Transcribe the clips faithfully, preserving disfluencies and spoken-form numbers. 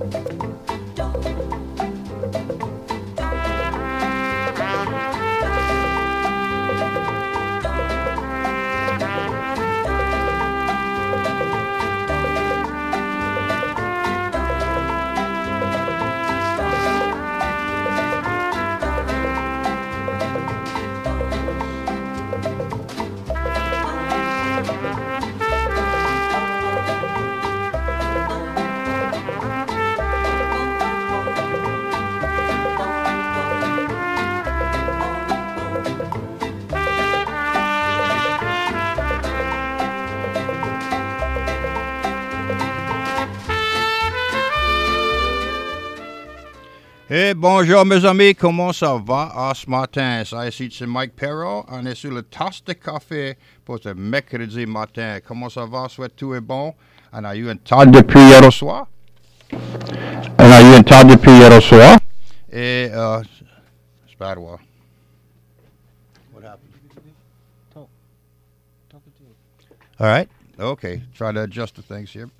Eh, bonjour mes amis, comment ça va à ce matin? Ça ici c'est Mike Perrault, on est sur le tasse de café pour ce mercredi matin. Comment ça va? Souhaite tout est bon. On a eu un tas depuis hier soir. On a eu un tas depuis hier soir. Et, uh, it's bad well. What happened? Talk. Talking to you. All right. Okay. Try to adjust the things here.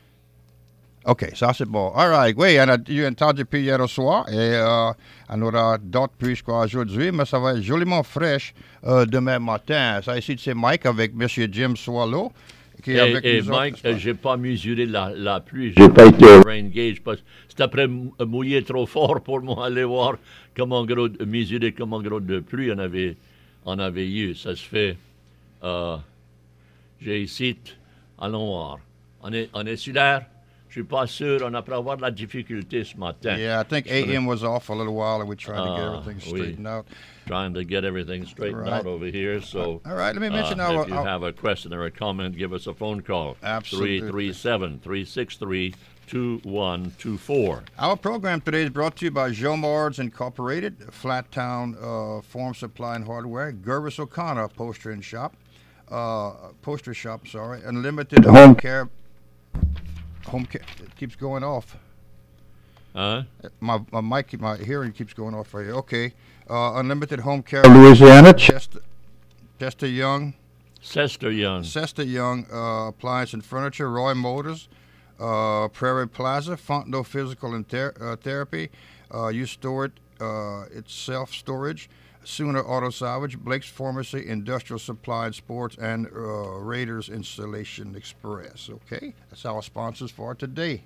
OK, ça c'est bon. All right, oui, on a eu un temps depuis hier au soir et euh, on aura d'autres puisqu'aujourd'hui, aujourd'hui, mais ça va être joliment fraîche euh, demain matin. Ça ici, c'est Mike avec M. Jim Swallow. Qui est et avec et nous Mike, autres, j'ai pas mesuré la, la pluie, j'ai pas été au rain gauge parce que c'était après mouillé trop fort pour moi aller voir comment gros, mesurer comment gros de pluie on avait, on avait eu. Ça se fait, euh, j'ai ici, allons voir. On est, on est sur l'air. Je suis pas sûr. On a pu avoir de la difficulté ce matin. Yeah, I think A M was off a little while and we're trying to get Uh, everything oui. straightened out. Trying to get everything straightened Right. out over here. So, All right, let me mention uh, our- if you our- have a question or a comment, give us a phone call. Absolutely. three three seven, three six three, two one two four. Our program today is brought to you by Jomard's Incorporated, Flat Town uh, Form Supply and Hardware, Gervis O'Connor Poster and Shop, uh, Poster Shop, sorry, Unlimited Home Care. Home care it keeps going off. Huh? My my mic, my hearing keeps going off right here. Okay, uh, Unlimited Home Care, Louisiana, Chester, Chester Young, Sester Young. Chester Young uh, Appliance and Furniture, Roy Motors, uh, Prairie Plaza, Fontenot Physical and Ther- uh, Therapy, uh, you store it, uh, it's self storage. Sooner Auto Salvage, Blake's Pharmacy, Industrial Supply and Sports, and uh, Raiders Installation Express. Okay, that's our sponsors for today.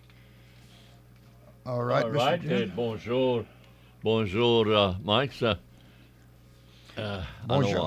All right, All Mister right. Jim. eh, bonjour. Bonjour, uh, Mike. Ça, euh, Bonjour. alors,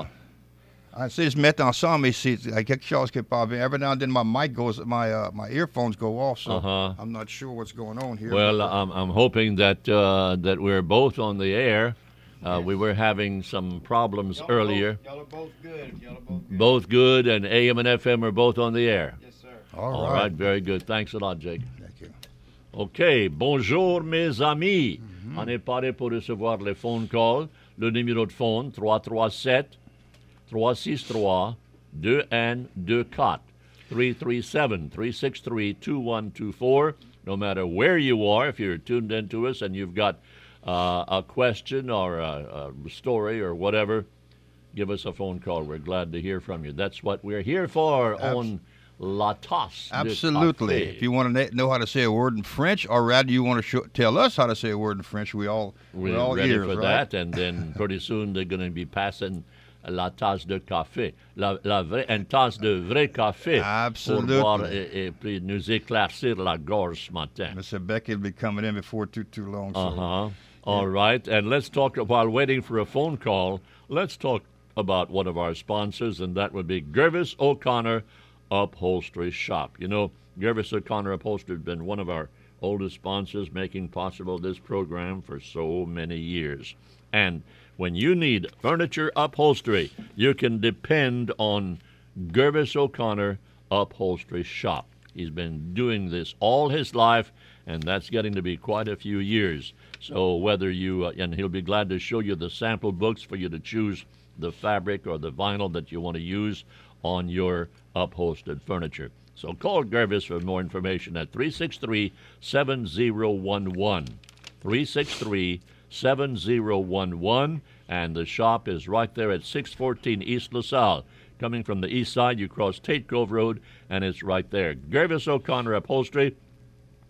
On s'est mettre ensemble ici. Il y a quelque chose qui est pas bien. Every now and then my mic goes, my uh, my earphones go off, so Uh-huh. I'm not sure what's going on here. Well, I'm, I'm hoping that uh, that we're both on the air. Uh, we were having some problems Y'all earlier. Both, y'all are both good. Y'all are both good. Both good, and A M and F M are both on the air. Yes, sir. All All right. right, very good. Thanks a lot, Jake. Thank you. OK. Bonjour, mes amis. On est paré pour recevoir les phone calls. Le numéro de phone, trois trois sept, trois six trois, deux un deux quatre. three three seven, three six three, two one two four. No matter where you are, if you're tuned in to us and you've got uh, a question or a, a story or whatever, give us a phone call. We're glad to hear from you. That's what we're here for Abs- on La Tasse de Absolutely. Café. If you want to know how to say a word in French, or rather you want to show, tell us how to say a word in French, we all We're, we're all ready ears, for right? that, and then pretty soon they're going to be passing la tasse de café, la, la vraie, une tasse de vrai café Absolutely. pour boire et, et puis nous éclaircir la gorge ce matin. Mister Becky will be coming in before too too long. So. Uh-huh. All right, and let's talk, while waiting for a phone call, let's talk about one of our sponsors, and that would be Gervis O'Connor Upholstery Shop. You know, Gervis O'Connor Upholstery has been one of our oldest sponsors, making possible this program for so many years. And when you need furniture upholstery, you can depend on Gervis O'Connor Upholstery Shop. He's been doing this all his life, and that's getting to be quite a few years. So whether you, uh, and he'll be glad to show you the sample books for you to choose the fabric or the vinyl that you want to use on your upholstered furniture. So call Gervis for more information at three six three, seven zero one one. three six three, seven zero one one. And the shop is right there at six fourteen East LaSalle. Coming from the east side, you cross Tate Cove Road, and it's right there. Gervis O'Connor Upholstery,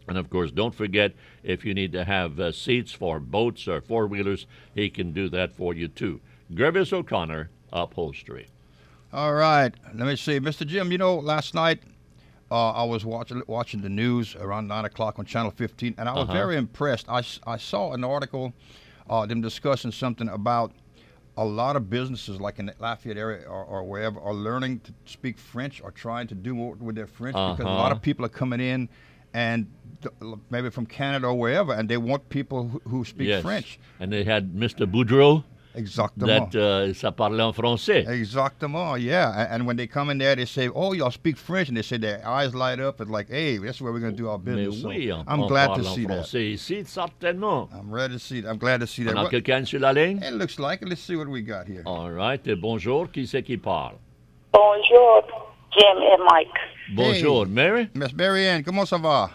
And, of course, don't forget, if you need to have uh, seats for boats or four-wheelers, he can do that for you, too. Gervis O'Connor Upholstery. All right. Let me see. Mister Jim, you know, last night uh, I was watching watching the news around nine o'clock on Channel fifteen, and I was Uh-huh. very impressed. I, s- I saw an article, uh, them discussing something about a lot of businesses, like in the Lafayette area or, or wherever, are learning to speak French or trying to do more with their French because a lot Uh-huh. of people are coming in and th- maybe from Canada or wherever, and they want people who, who speak Yes. French. And they had Mister Boudreau, Exactement. that uh, ça parlait en français. Exactement, yeah. And, and when they come in there, they say, "Oh, y'all speak French," and they say their eyes light up. It's like, "Hey, that's where we're gonna do our Mais business." So oui, on, I'm on glad parle to en see that. français ici, certainement. I'm ready to see that. I'm glad to see that. On a What- quelqu'un sur la ligne? it looks like it. Let's see what we got here. All right. Et bonjour, qui c'est qui parle? Bonjour, Jim et Mike. Bonjour, Mary? Miss Marianne, comment ça va?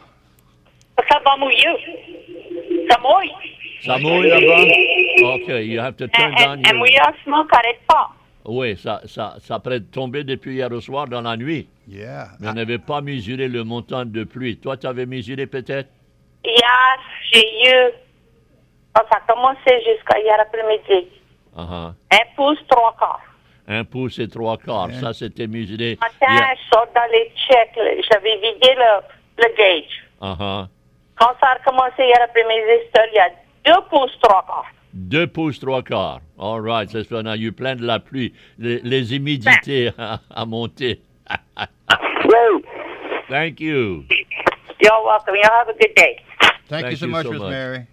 Ça va mouiller. Ça mouille. Ça mouille là-bas? OK, you have to turn Un, down un your... mouillissement qui n'arrête pas. Oui, ça, ça, ça pourrait tomber depuis hier au soir dans la nuit. Yeah. Mais on n'avait pas mesuré le montant de pluie. Toi, tu avais mesuré peut-être? Hier, j'ai eu. Oh, ça a commencé jusqu'à hier après-midi. Uh-huh. Un pouce, trois quarts. Un pouce et trois quarts. Yeah. Ça, c'était mesuré. Matin, hier. je sors dans les checks. là, J'avais vidé le, le gauge. Uh-huh. Quand ça a commencé hier après-midi, c'était- il y a deux pouces, trois quarts. Deux pouces, trois quarts. All right. Ça se fait, on a eu plein de la pluie. Les, les humidités à, à monter. Woo. Thank you. You're welcome. You have a good day. Thank, you Thank so you much, so Miss much. Mary.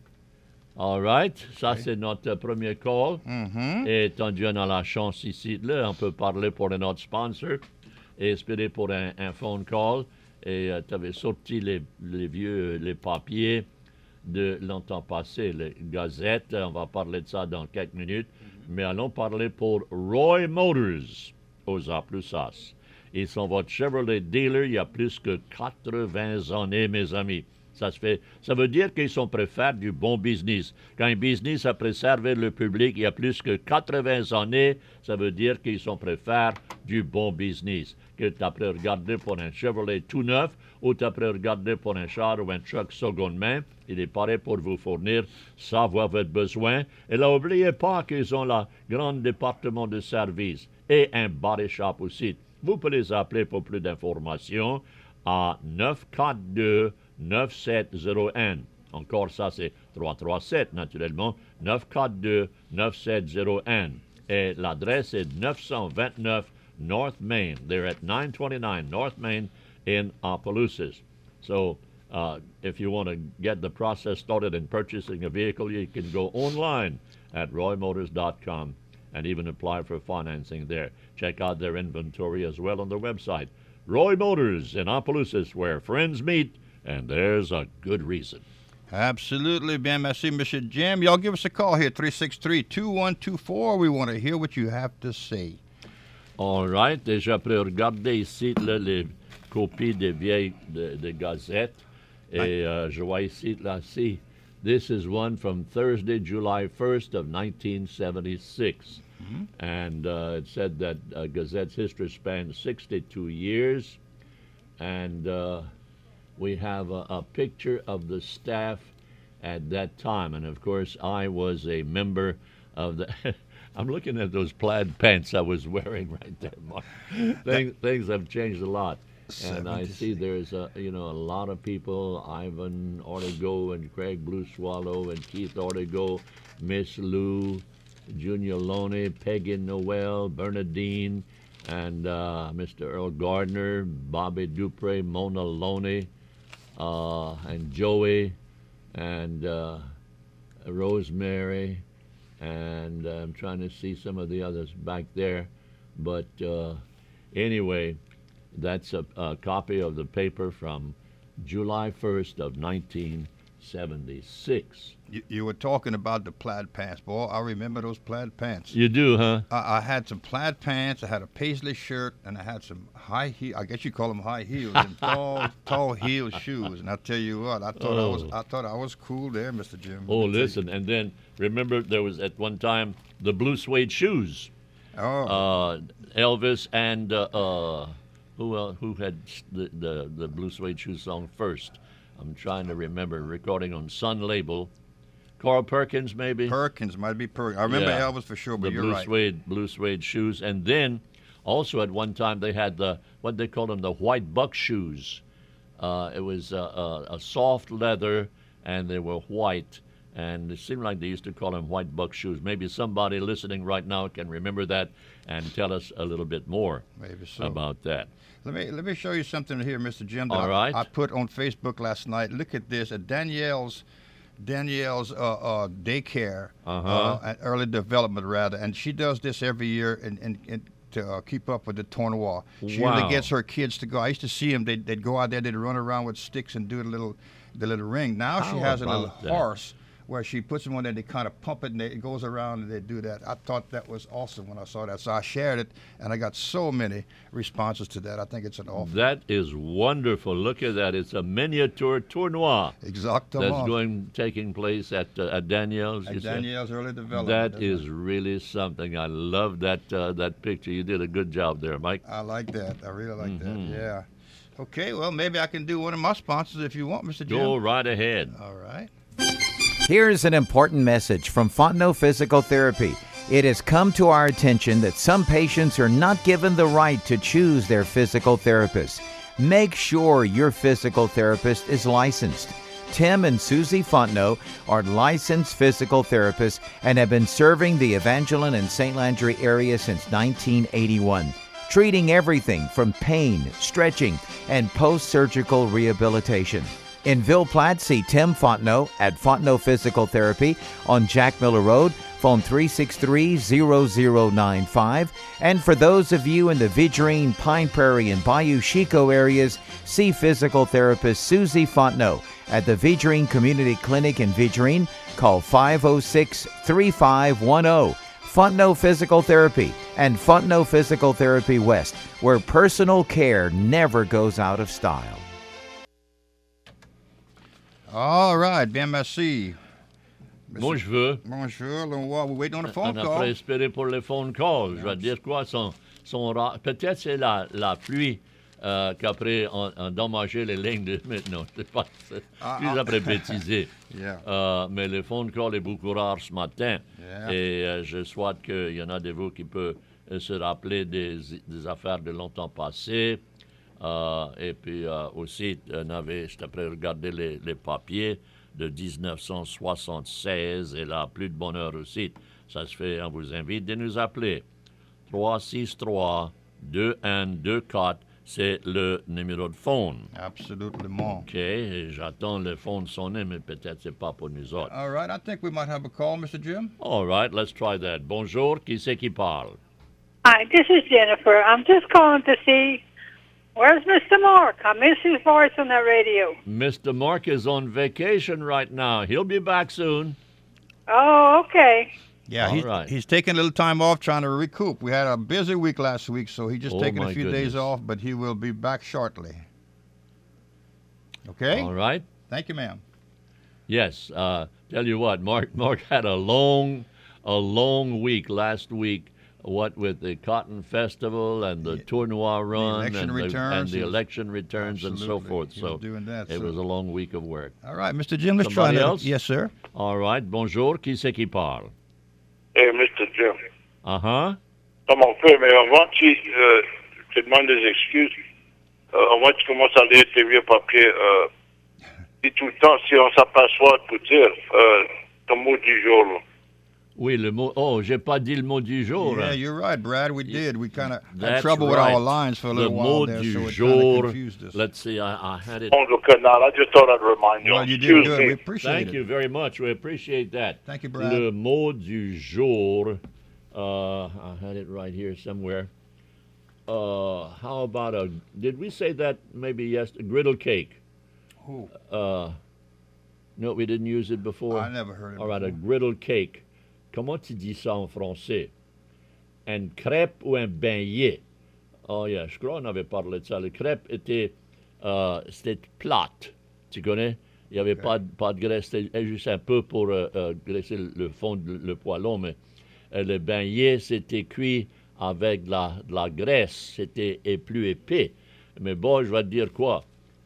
All right. Ça, c'est notre premier call. Mm-hmm. Et étant donné on a la chance ici, là, on peut parler pour notre sponsor et espérer pour un, un phone call. Et tu avais sorti les, les vieux les papiers de longtemps passé, les gazettes. On va parler de ça dans quelques minutes. Mais allons parler pour Roy Motors aux Aplusas. Ils sont votre Chevrolet dealer il y a plus que quatre-vingts années, mes amis. Ça, se fait, ça veut dire qu'ils sont prêts à faire du bon business. Quand un business a prêt servir le public il y a plus que quatre-vingts années, ça veut dire qu'ils sont prêts à faire du bon business. Que tu as prêt à regarder pour un Chevrolet tout neuf ou tu as prêt à regarder pour un char ou un truck seconde main, il est prêt pour vous fournir savoir votre besoin. Et là, n'oubliez pas qu'ils ont le grand département de service et un body shop aussi. Vous pouvez les appeler pour plus d'informations à neuf quatre deux neuf sept zéro un. Encore ça, c'est trois trois sept, naturellement. neuf quatre deux neuf sept zéro un. Et l'adresse est neuf cent vingt-neuf North Main. They're at nine twenty-nine North Main in Opelousas. So, uh, if you want to get the process started in purchasing a vehicle, you can go online at roy motors dot com and even apply for financing there. Check out their inventory as well on their website. Roy Motors in Opelousas, where friends meet, and there's a good reason. Absolutely. Bien, merci, Mister Jim. Y'all give us a call here, three six three, two one two four. We want to hear what you have to say. All right. Déjà, après regarder ici là, les copies des vieilles de, de gazettes. Et euh, je vois ici, là, see, this is one from Thursday, July first of nineteen seventy-six. Mm-hmm. And uh, it said that uh, Gazette's history spanned sixty-two years. And uh, we have a, a picture of the staff at that time. And, of course, I was a member of the... I'm looking at those plaid pants I was wearing right there, Mark. Things, things have changed a lot. And I see there's, a, you know, a lot of people, Ivan Ortego and Craig Blue Swallow and Keith Ortego, Miss Lou, Junior Loney, Peggy Noel, Bernadine, and uh, Mister Earl Gardner, Bobby Dupre, Mona Loney, uh, and Joey, and uh, Rosemary, and uh, I'm trying to see some of the others back there. But uh, anyway, that's a, a copy of the paper from July first of nineteen seventy-six. You, you were talking about the plaid pants, boy. I remember those plaid pants. You do, huh? I, I had some plaid pants, I had a paisley shirt, and I had some high heel. I guess you call them high heels and tall, tall heel shoes. And I tell you what, I thought I was, Oh. I thought I was cool there, Mister Jim. Oh, Let me tell you. listen, and then remember there was at one time the blue suede shoes. Oh, Uh, Elvis and uh, uh, who uh, who had s- the, the the blue suede shoes song first? I'm trying to remember. Recording on Sun label. Carl Perkins, maybe? Perkins, might be Perkins. I remember Yeah. Elvis for sure, but the you're blue right. suede, blue suede shoes. And then also at one time they had the, what they called them, the white buck shoes. Uh, it was uh, a, a soft leather, and they were white. And it seemed like they used to call them white buck shoes. Maybe somebody listening right now can remember that and tell us a little bit more Maybe so. about that. Let me let me show you something here, Mister Jim. That All I, right. I put on Facebook last night. Look at this at Danielle's Danielle's uh, uh, daycare, Uh-huh. uh, at early development rather, and she does this every year and and. and to uh, keep up with the tournoi. She Wow. usually gets her kids to go. I used to see them. They'd, they'd go out there. They'd run around with sticks and do the little, the little ring. Now she How has a little about that? horse where she puts them on there. They kind of pump it and they, it goes around and they do that. I thought that was awesome when I saw that. So I shared it and I got so many responses to that. I think it's an awful. That is wonderful. Look at that. It's a miniature tournoi Exactement. that's going taking place at uh, at Danielle's. you At said? Danielle's early development. That That's is right. really something. I love that uh, that picture. You did a good job there, Mike. I like that. I really like Mhm. that. Yeah. Okay. Well, maybe I can do one of my sponsors if you want, Mister Jim. Go right ahead. All right. Here's an important message from Fontenot Physical Therapy. It has come to our attention that some patients are not given the right to choose their physical therapist. Make sure your physical therapist is licensed. Tim and Susie Fontenot are licensed physical therapists and have been serving the Evangeline and Saint Landry area since nineteen eighty-one, treating everything from pain, stretching, and post-surgical rehabilitation. In Ville Platte, see Tim Fontenot at Fontenot Physical Therapy on Jack Miller Road, phone three six three, zero zero nine five. And for those of you in the Vidrine, Pine Prairie, and Bayou Chico areas, see physical therapist Susie Fontenot at the Vidrine Community Clinic in Vidrine. Call five oh six, three five one oh. Fontenot Physical Therapy and Fontenot Physical Therapy West, where personal care never goes out of style. All right. Bien merci. Moi, je veux. Bonjour. We're waiting on a phone On a call. pas espéré pour les phone calls. Je vais te dire quoi? Son, son ra- Peut-être c'est la, la pluie euh, qu'après on, on endommagé les lignes de. Mais non, c'est pas. C'est Ah, plus ah. après bêtiser. Yeah. Euh, mais le phone call est beaucoup rare ce matin. Yeah. Et euh, je souhaite qu'il y en a de vous qui peuvent euh, se rappeler des, des affaires de longtemps passées. Euh, et puis euh, aussi, on avait, j'étais après regarder les, les papiers de dix-neuf cent soixante-seize, et là, plus de bonheur aussi. Ça se fait, on vous invite de nous appeler. trois six trois, deux un deux quatre, c'est le numéro de phone. Absolument. OK, et j'attends le phone sonner, mais peut-être c'est pas pour nous autres. All right. I think we might have a call, Mister Jim. All right, let's try that. Bonjour, qui c'est qui parle? Hi, this is Jennifer. I'm just calling to see where's Mister Mark. I miss his voice on the radio. Mister Mark is on vacation right now. He'll be back soon. Oh, okay. Yeah, All he's, right. he's taking a little time off trying to recoup. We had a busy week last week, so he's just Oh, taking a my few goodness. days off, but he will be back shortly. Okay? All right. Thank you, ma'am. Yes. Uh, tell you what, Mark. Mark had a long, a long week last week. What with the Cotton Festival and the Yeah. tournoi run election and, the, returns, and the he was- election returns and so Absolutely. forth. He was So doing that, it so- was a long week of work. All right, Mister Jim, let's Somebody try that. else? Yes, sir. All right. Bonjour. Qui c'est qui parle? Hey, Mister Jim. Uh huh. Comme on peut, mais avant que tu euh, te demandes des excuses, euh, avant que tu commences à lire tes vieux papiers, euh, dis tout le temps, si on s'aperçoit pour dire euh, ton mot du jour. Là. Oui, le mot. Oh, j'ai pas dit le mot du jour. Yeah, hein. you're right, Brad. We did. We kind of had That's trouble with right. our lines for a Le little while mot there, du so it kind jour. of confused us. Let's see. I, I had it. On le canal, I just thought I'd remind you. Well, you did Excuse good. me. We appreciate Thank it. you very much. We appreciate that. Thank you, Brad. Le mot du jour. Uh, I had it right here somewhere. Uh, how about a? Did we say that maybe yes? A griddle cake. Who? Uh, no, we didn't use it before. I never heard it All right, a before. griddle cake. Comment tu dis ça en français? Une crêpe ou un beignet? Oh yeah, je crois qu'on avait parlé de ça. Le crêpe était, euh, c'était plate. Tu connais? Il n'y avait pas, de- pas de graisse. C'était juste un peu pour euh, euh, graisser le, le fond, de, le poêlon. Mais euh, le beignet, c'était cuit avec de la, de la graisse. C'était et plus épais. Mais bon, je vais te dire quoi.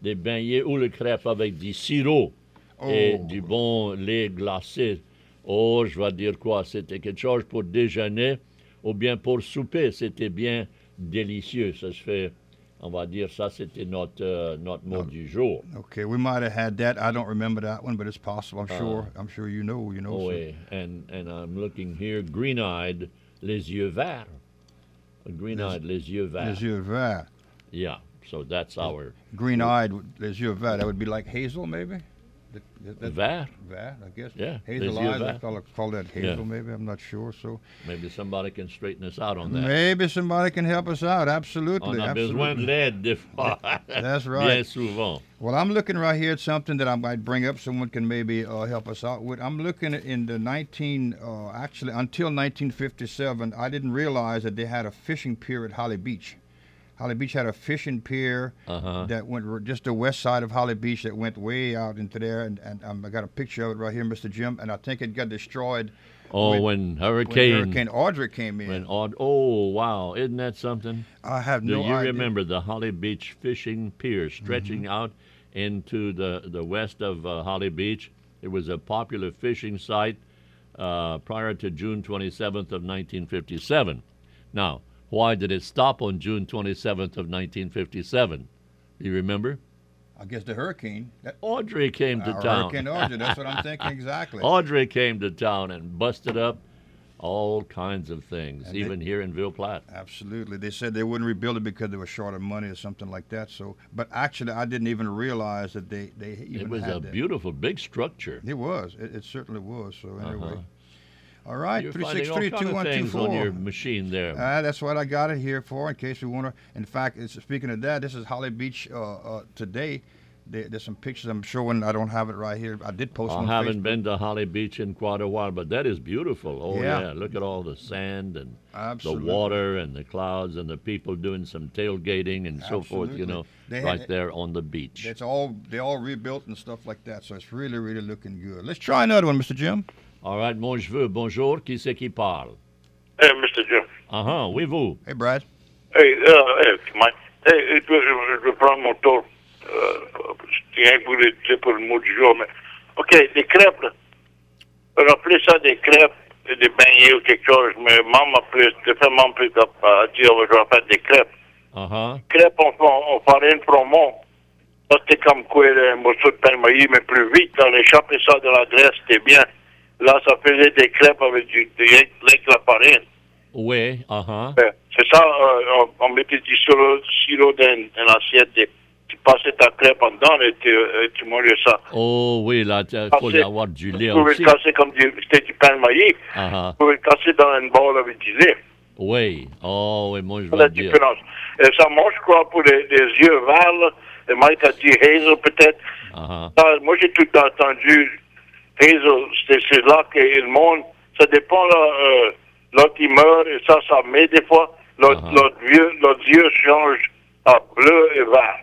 des beignets ou le crêpe avec du sirop et Oh. du bon lait glacé. Oh, je vais dire quoi, c'était quelque chose pour déjeuner ou bien pour souper. C'était bien délicieux. Ça se fait, on va dire, ça c'était notre, euh, notre mot du jour. Okay, we might have had that. I don't remember that one, but it's possible. I'm Uh, sure. I'm sure you know. You know. Oh, so- oui. And, and I'm looking here, green-eyed, les yeux verts. Green-eyed, les yeux verts. Les yeux verts. Yeah, so that's our Green-eyed, les yeux verts. That would be like hazel, maybe. That, that, that- vert. vert, I guess. Yeah, Hazel les yeux eyes. I verts. call, call that hazel, Yeah. maybe. I'm not sure. So Maybe somebody can straighten us out on that. maybe somebody can help us out. Absolutely. On a absolutely. besoin de l'aide des fois. That's right. Bien souvent. Well, I'm looking right here at something that I might bring up. Someone can maybe uh, help us out with. I'm looking at in the nineteen, uh, actually until nineteen fifty-seven, I didn't realize that they had a fishing pier at Holly Beach. Holly Beach had a fishing pier Uh-huh. that went r- just the west side of Holly Beach that went way out into there, and, and um, I got a picture of it right here, Mister Jim, and I think it got destroyed Oh, when- when when Hurricane, Hurricane Audrey came in. when odd, oh wow, isn't that something? I have Do no you idea. remember the Holly Beach fishing pier stretching Mm-hmm. out into the, the west of uh, Holly Beach? It was a popular fishing site uh, prior to June twenty-seventh of nineteen fifty-seven. Now, why did it stop on June twenty-seventh of nineteen fifty-seven? Do you remember? I guess the hurricane. That, Audrey came to uh, town. Hurricane Audrey. That's what I'm thinking exactly. Audrey came to town and busted up all kinds of things, And they- even here in Ville Platte. Absolutely. They said they wouldn't rebuild it because they were short of money or something like that. So, but actually, I didn't even realize that they they even It was had a that. beautiful, big structure. It was. It, it certainly was. So anyway, Uh-huh. all right. You're Three finding six all three kind two of one two things on your four. machine there. Uh, that's what I got it here for, in case we want to. In fact, it's, speaking of that, this is Holly Beach uh, uh, today. There, there's some pictures I'm showing. I don't have it right here. I did post I them on haven't Facebook. been to Holly Beach in quite a while, but that is beautiful. Oh, Yeah. yeah. Look at all the sand and Absolutely. the water and the clouds and the people doing some tailgating and so forth, you Absolutely. know, They right had- there on the beach. It's all they all rebuilt and stuff like that. So it's really, really looking good. Let's try another one, Mister Jim. All right, mon cheveu, bonjour, qui c'est qui parle? Hey, Mister Jim. Ah, uh-huh, oui, vous. Hey, Brad. Hey, uh, hey, Mike. Hey, je, je, je vais prendre mon tour. Euh, je tiens pour le dire pour le mot du jour, mais. OK, des crêpes, là. Rappelez ça des crêpes, et des beignets ou quelque chose, mais maman m'a plus, de fait, maman plus à dire, je vais faire des crêpes. Uh-huh. Crêpes, on, on, on farine fromont. Ça, c'était comme quoi, un morceau de pain maillé, mais plus vite, dans les shops, et ça, de la graisse, c'était bien. Là, ça faisait des crêpes avec du, du, avec la farine. Oui, uh-huh. Euh, C'est ça, euh, on, on mettait du sirop, sirop dans une assiette, et tu passais ta crêpe en dedans et tu, euh, tu mangeais ça. Oh, oui, là, il faut Casser- avoir du lait Tu pouvais aussi. le casser comme du, c'était du pain maillé. Uh-huh. Tu pouvais le casser dans une bolle avec du lait. Oui, oh, oui, moi, je C'est vais la le dire. différence. Et ça mange, je crois, pour les, les yeux verts, là. Et Mike a dit hazel, peut-être. Uh-huh. Ça, moi, j'ai tout le temps entendu hazel, c'est c'est là que le monde, ça dépend, là, euh, l'autre il meurt, et ça, ça met des fois. L'autre Uh-huh. l'autre vieux, l'autre yeux change à bleu et vert.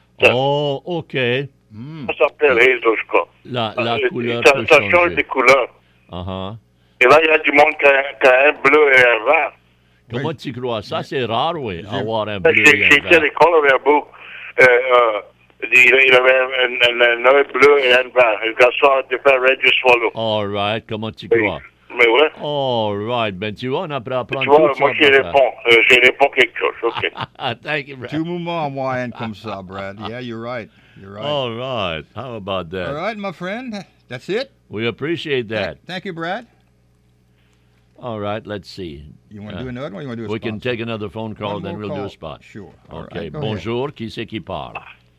Oh, OK. Ça s'appelle hazel, je crois. La, la Euh, couleur ça, peut ça change changer. des couleurs. Uh-huh. Et là, il y a du monde qui a, qui a un bleu et un vert. Comment tu crois? Ça, c'est rare, oui, avoir un J'ai bleu et un j'ai été à vert. l'école avec un bout. Euh, euh, il, il avait un, un, un œil bleu et un vert. Le garçon a fait Red Swallow. All right, comment tu Oui. crois? Mais ouais. All right, ben tu vois, on a pu apprendre Tu vois, toutes moi, sortes j'y d'affaires. réponds. Euh, j'y réponds quelque chose. OK. Thank you, Brad. Two moments en moyenne comme ça, Brad. Yeah, you're right. You're right. All right, how about that? All right, my friend. That's it. We appreciate that. Thank you, Brad. All right, let's see. You want to Uh, do another one? Or you want to do a We can sponsor? take another phone call, One then more we'll do call. a spot. Sure. All OK, right, go ahead. bonjour, qui c'est qui parle?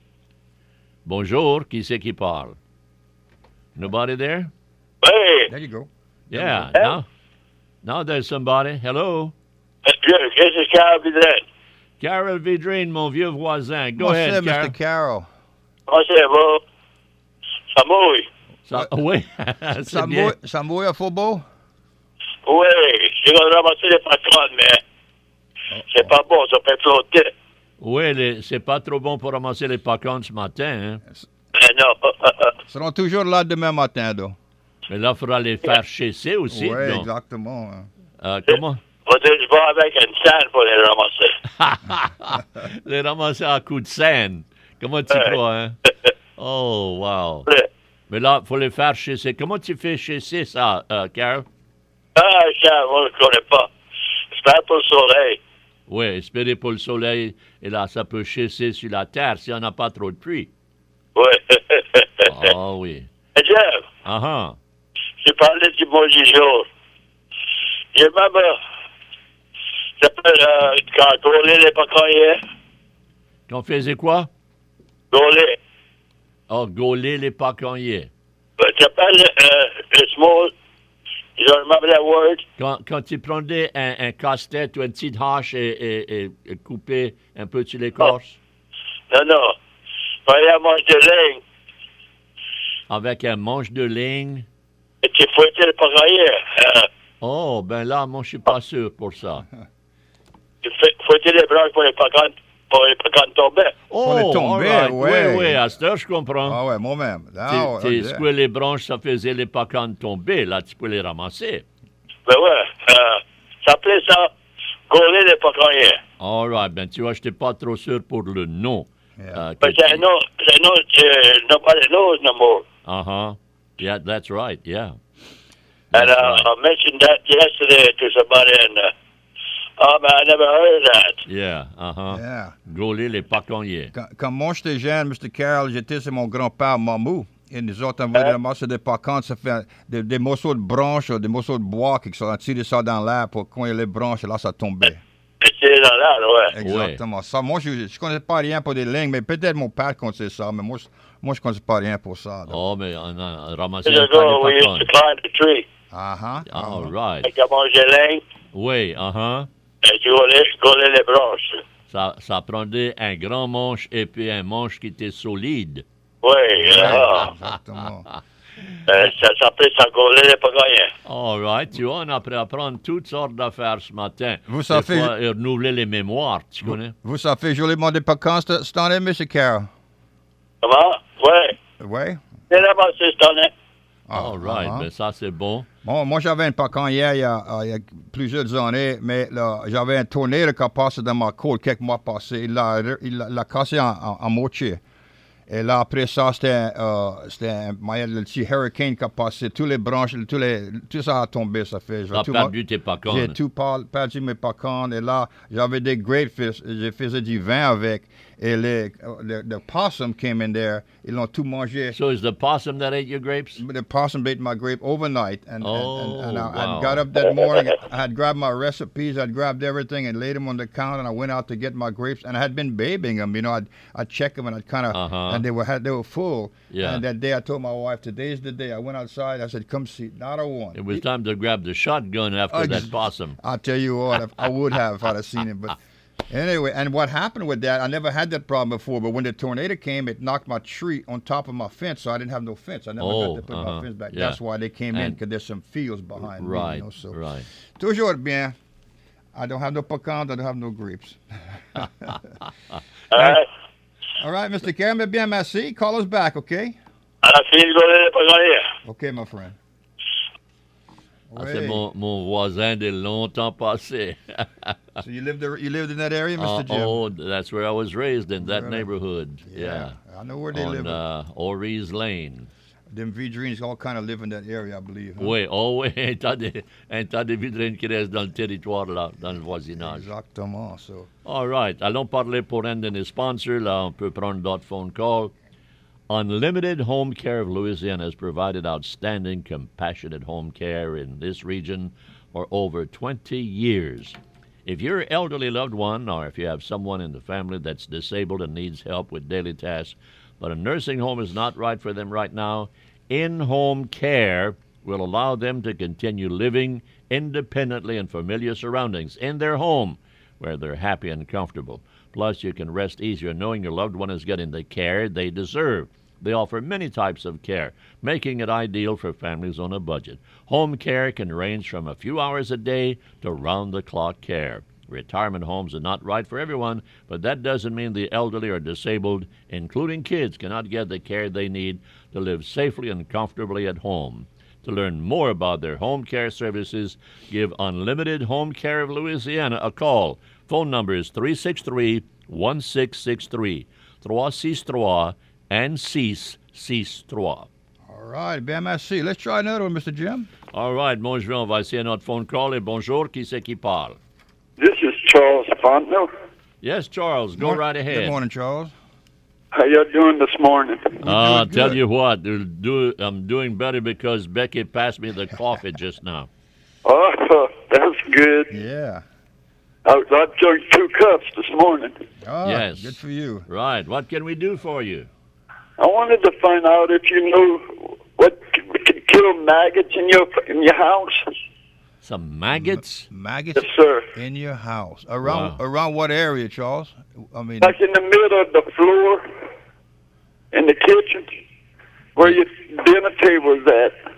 Bonjour, qui c'est qui parle? Nobody there? Hey, There you go. Yeah, now, now there's somebody. Hello? qu'est-ce que c'est à Vidret? Carol Vidrine, mon vieux voisin. Go What's ahead, up, Carol. Mister Carroll? Comment ça va? Ça mouille. Ça- oui, c'est bien. Samboy, Samboy à Faubourg? Oui, j'ai ramassé les patrons, mais c'est pas bon, ça fait flotter. Oui, les- c'est pas trop bon pour ramasser les pacons ce matin, hein? Mais non. Seront toujours là demain matin, donc. Mais là, il faudra les faire chasser aussi. Oui, donc. exactement. hein. Euh, comment? Faudrait que je vais avec une scène pour les ramasser. Les ramasser à coups de scène. Comment tu crois, hein? Oh, wow. Ouais. Mais là, il faut les faire chisser. Comment tu fais chisser ça, euh, Carl? Ah, ça, on ne le connaît pas. C'est pas pour le soleil. Oui, espérer pour le soleil. Et là, ça peut chisser sur la terre si on n'a pas trop de pluie. Oui. Ah oui. Jeff, Ah ah. j'ai parlé du mot du jour. J'ai même... Euh, ça s'appelle euh, quand Gauler n'est pas croyé. Qu'on faisait quoi? Gauler. Oh, gauler les paconniers. Ça s'appelle euh, small. You don't remember that word? Quand, quand tu prenais un, un casse-tête ou une petite hache et, et, et, et coupais un peu sur l'écorce Non, non. Fallait manger de ligne. avec un manche de ligne. Et tu fouettais le pareil. Euh, Oh, ben là, moi, je suis pas sûr pour ça. tu fais- fouettais les branches pour les pacanes, pour les pacanes tomber. Oh, les tomber, all right. ouais. Oui, oui, à cette heure, je comprends. Ah ouais, moi-même. Tu Ah, ouais, tu ok. secouais les branches, ça faisait les pacanes tomber. Là, tu peux les ramasser. Ben ouais. Euh, ça s'appelait ça Gauler n'est pas croyé. All right, ben tu vois, je n'étais pas trop sûr pour le nom. Yeah. Euh, que But I tu- know, I know, uh, nobody knows no more. Uh-huh. Yeah, that's right, yeah. And That's uh, right. I mentioned that yesterday to somebody, and uh, oh man, I never heard that. Yeah, uh-huh. Yeah. Gauler les paconniers. Quand, quand moi j'étais jeune, mister Carroll, j'étais chez mon grand-père Mamou. Et nous autres, on voulait Hein? ramasser des pacantes, ça fait des, des morceaux de branches, des morceaux de bois qui sont tirés ça dans l'air pour quand il y a les branches, et là, ça tombait. C'est dans là, ouais. Exactement. Ça, moi, je ne connaissais pas rien pour des lignes, mais peut-être mon père connaissait ça, mais moi, je- moi je ne connaissais pas rien pour ça. donc. Oh, mais on a ramassé Years un ago, tas we de used pacones. to climb the tree. Ah, ah, ah, All ah. right. Avec un manger ligne, Oui, uh-huh. et tu gauler, gauler les branches. Ça, ça prenait un grand manche et puis un manche qui était solide. Oui, ah, Exactement. euh, ça s'appelle ça gauler les pagaillens. All right. Tu vois, on a appris à apprendre toutes sortes d'affaires ce matin. Vous, ça Des fait- fois, et renouveler les mémoires, tu connais? Vous, ça fait joliment des pacantes cette cette année, mister Carroll? Comment? Oui. Oui? C'est là-bas, c'est cette année. Ah, All right. ah, ah. Ben, ça, c'est bon. Bon, moi, j'avais un pacan hier, il y a, euh, il y a plusieurs années, mais là, j'avais un tornado qui a passé dans ma côte quelques mois passés. Il l'a, il l'a- l'a cassé en, en, en moitié. Et là, après ça, c'était, euh, c'était un, moyen- le petit hurricane qui a passé. Tous les branches, tous les, tout ça a tombé, ça fait. Tu as tout perdu mon- tes pacones. J'ai tout par- perdu mes pacans. Et là, j'avais des grapes, je faisais du vin avec. Et les, le, the possum came in there. Ils l'ont tout mangé. So is the possum that ate your grapes? The possum ate my grape overnight, and, Oh, and, and, and I, wow. I got up that morning. I had grabbed my recipes, I'd grabbed everything, and laid them on the counter. And I went out to get my grapes, and I had been babying them. You know, I'd I'd check them, and I'd kind of, Uh-huh. and they were had they were full. Yeah. And that day, I told my wife, "Today's the day." I went outside. I said, "Come see, not a one." It was time to grab the shotgun after Oh, that ex- possum. I'll tell you what, if I would have if I'd have seen it, but. Anyway, and what happened with that, I never had that problem before, but when the tornado came, it knocked my tree on top of my fence, so I didn't have no fence. I never Oh, got to put uh-huh, my fence back. yeah. That's why they came in, And- because there's some fields behind me. Right, You know, so. right. Toujours bien. I don't have no pecans, I don't have no grapes. All right. All right, Mister Karen, mais bien, merci. Call us back, okay? À la fille, gauler les pagaillens. Okay, my friend. Ah, c'est Oui. mon, mon voisin de longtemps passé. So you lived there, you lived in that area, Uh, Mister Jim? oh, that's where I was raised, in that Really? neighborhood. Yeah. I know where they On live. uh, Ories Lane. Them Vidrines all kind of live in that area, I believe. huh? Oui, oh oui, un tas de, un tas de vitrines qui restent dans le territoire, là, dans le voisinage. Exactement, so. All right. Allons parler pour un de nos sponsors. Là, on peut prendre d'autres phone calls. Unlimited Home Care of Louisiana has provided outstanding, compassionate home care in this region for over twenty years. If you're an elderly loved one, or if you have someone in the family that's disabled and needs help with daily tasks, but a nursing home is not right for them right now, in-home care will allow them to continue living independently in familiar surroundings in their home, where they're happy and comfortable. Plus, you can rest easier knowing your loved one is getting the care they deserve. They offer many types of care, making it ideal for families on a budget. Home care can range from a few hours a day to round-the-clock care. Retirement homes are not right for everyone, but that doesn't mean the elderly or disabled, including kids, cannot get the care they need to live safely and comfortably at home. To learn more about their home care services, give Unlimited Home Care of Louisiana a call. Phone number is three six three, one six six three. three six three and six six three. All right, bien merci. Let's try another one, Mister Jim. All right, mon je vais, on va essayer notre phone call. Et bonjour, qui c'est qui parle? This is Charles Fontenot. Yes, Charles, go Morning- right ahead. Good morning, Charles. How you doing this morning? Uh, I'll doing tell good. you what, do, do, I'm doing better because Becky passed me the coffee just now. Oh, that's good. Yeah. I, I drank two cups this morning. Oh, Yes. Good for you. Right, what can we do for you? I wanted to find out if you knew what can, can kill maggots in your in your house. Some maggots? Maggots Yes, sir. in your house. Around Wow. around what area, Charles? I mean, Like in the middle of the floor, in the kitchen, where your dinner table is at.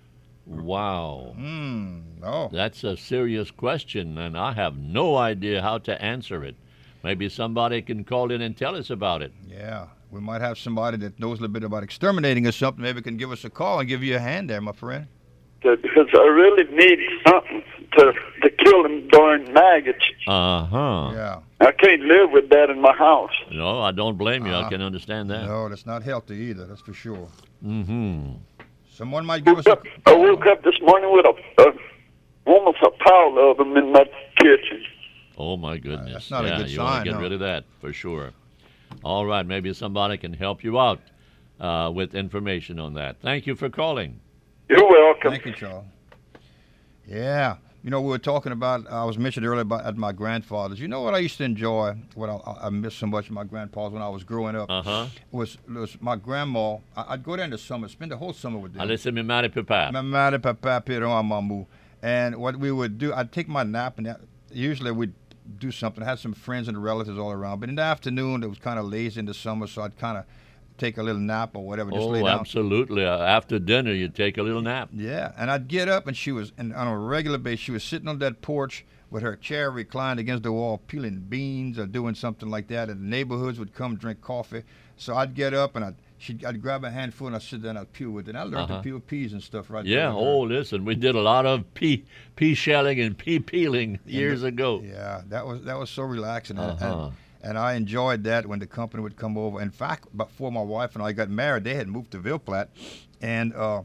Wow. hmm. Oh, That's a serious question, and I have no idea how to answer it. Maybe somebody can call in and tell us about it. yeah. We might have somebody that knows a little bit about exterminating or something. Maybe can give us a call and give you a hand there, my friend. Because I really need something to to kill them darn maggots. Uh-huh. Yeah. I can't live with that in my house. No, I don't blame you. I Uh, can understand that. No, that's not healthy either. That's for sure. Mm-hmm. Someone might give us Woke a. up, I woke up this morning with a, a almost a pile of them in my kitchen. Oh, my goodness. that's not a yeah, good you want sign, to get huh? rid of that, for sure. All right, maybe somebody can help you out uh, with information on that. Thank you for calling. You're welcome. Thank you, Charles. Yeah. You know, we were talking about, I was mentioning earlier about at my grandfather's. You know what I used to enjoy, what I, I missed so much of my grandpa's when I was growing up, Uh-huh. was, was my grandma. I, I'd go there in the summer, spend the whole summer with them. Allez, c'est mes mères et papa. Ma mère, papa, Pedro, and mamu. And what we would do, I'd take my nap, and that, usually we'd do something. I had some friends and relatives all around. But in the afternoon, it was kind of lazy in the summer, so I'd kind of take a little nap or whatever, just lay Oh, down. absolutely. Uh, after dinner, you take a little nap. Yeah, and I'd get up, and she was, and on a regular basis, she was sitting on that porch with her chair reclined against the wall, peeling beans or doing something like that. And the neighborhoods would come drink coffee. So I'd get up, and I'd, she'd, I'd grab a handful, and I'd sit there and I'd peel with it. And I learned Uh-huh. to peel peas and stuff right Yeah, there. with her. oh, listen, we did a lot of pea, pea shelling and pea peeling years ago. Yeah, that was that was so relaxing, and, Uh-huh. and, and I enjoyed that when the company would come over. In fact, before my wife and I got married, they had moved to Ville Platte, and uh,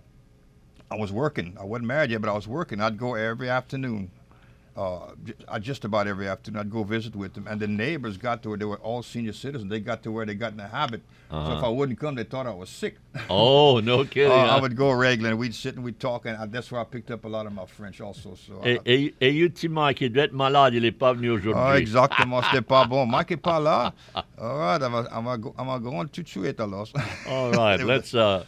I was working. I wasn't married yet, but I was working. I'd go every afternoon. Uh, j- I just about every afternoon I'd go visit with them, and the neighbors got to where they were all senior citizens. They got to where they got in the habit. So if I wouldn't come, they thought I was sick. Oh, no kidding. Uh, I huh? would go regular, and we'd sit and we'd talk, and I, that's where I picked up a lot of my French also. So. I- Et, et, et Yutima, qui doit être malade, il n'est pas venu aujourd'hui. Ah, exactement, c'était pas bon. Mike est pas là. All right, I'm a, I'm a, go- I'm a going tout de suite alors. All right, It was- let's uh,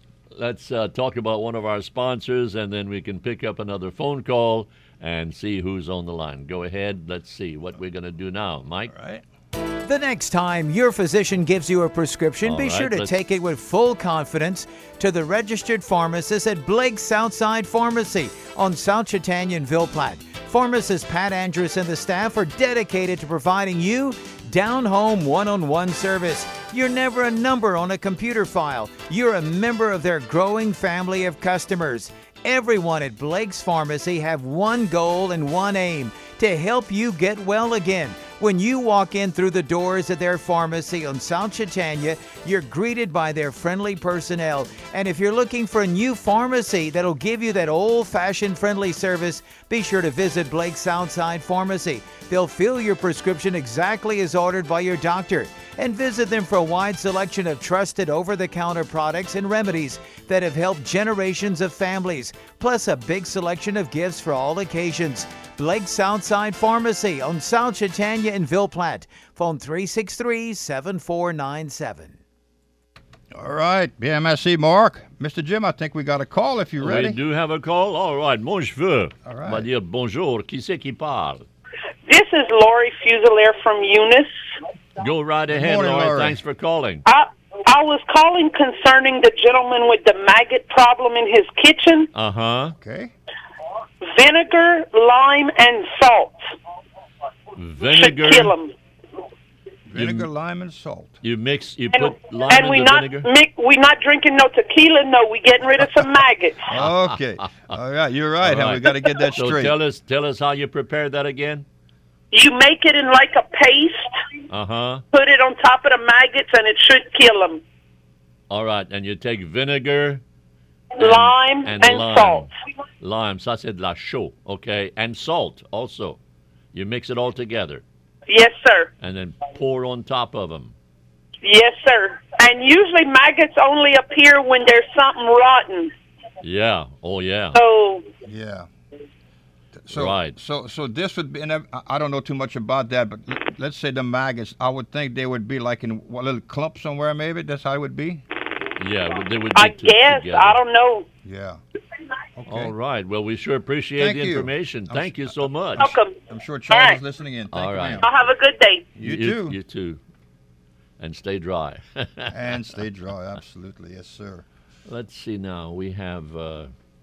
let's uh, talk about one of our sponsors, and then we can pick up another phone call and see who's on the line. Go ahead. Let's see what we're going to do now, Mike. All right. The next time your physician gives you a prescription, All be right, sure to let's- take it with full confidence to the registered pharmacist at Blake's Southside Pharmacy on South Chautauqua and Ville Platte. Pharmacist Pat Andrus and the staff are dedicated to providing you down-home one-on-one service. You're never a number on a computer file. You're a member of their growing family of customers. Everyone at Blake's Pharmacy have one goal and one aim: to help you get well again. When you walk in through the doors at their pharmacy on South Chautauqua, you're greeted by their friendly personnel. And if you're looking for a new pharmacy that'll give you that old-fashioned friendly service, be sure to visit Blake's Southside Pharmacy. They'll fill your prescription exactly as ordered by your doctor. And visit them for a wide selection of trusted over-the-counter products and remedies that have helped generations of families, plus a big selection of gifts for all occasions. Blake's Southside Pharmacy on South Chautauqua and Ville Platte. Phone three six three, seven four nine seven. All right, bien merci, Mark. Mister Jim, I think we got a call if you're We ready. do have a call. All right, mon cheveu. All On va right. dire bonjour. Qui c'est qui parle? This is Lori Fusilier from Eunice. Go right ahead, morning, Lori. Lori. Thanks for calling. I, I was calling concerning the gentleman with the maggot problem in his kitchen. Uh-huh. Okay. Vinegar, lime, and salt Vinegar. should kill him. Vinegar, lime, and salt. You mix, you And, put lime and in we the not vinegar? mi- we not drinking no tequila. No, we getting rid of some maggots. Okay. All right, you're right, All huh? right. We got to get that So straight. tell us, tell us how you prepared that again. You make it in like a paste. Uh-huh. Put it on top of the maggots, and it should kill them. All right, and you take vinegar, Lime and, and lime. salt. Lime, ça c'est de la chaux, okay? And salt also. You mix it all together. Yes, sir. And then pour on top of them. Yes, sir. And usually maggots only appear when there's something rotten. Yeah. Oh, yeah. So, Yeah. So, Right. So, so this would be, and I I don't know too much about that, but l- let's say the maggots, I would think they would be like in a little clump somewhere, maybe. That's how it would be. Yeah, well, they would be I t- guess. together. I don't know. Yeah. Okay. All right. Well, we sure appreciate Thank the you. information. I'm Thank s- you so much. Welcome. I'm sure Charles right. is listening in. Thank All you, right. ma'am. I'll have a good day. You too. You too. And stay dry. And stay dry. Absolutely. Yes, sir. Let's see now. We have, uh,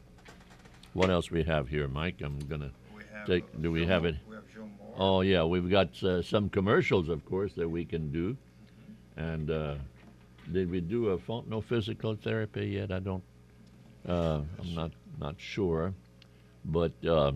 what else we have here, Mike? I'm going to take, do we have it? Oh, yeah. We've got uh, some commercials, of course, that we can do. And uh, did we do a Fontenot physical therapy yet? I don't, uh, I'm not, not sure. But uh,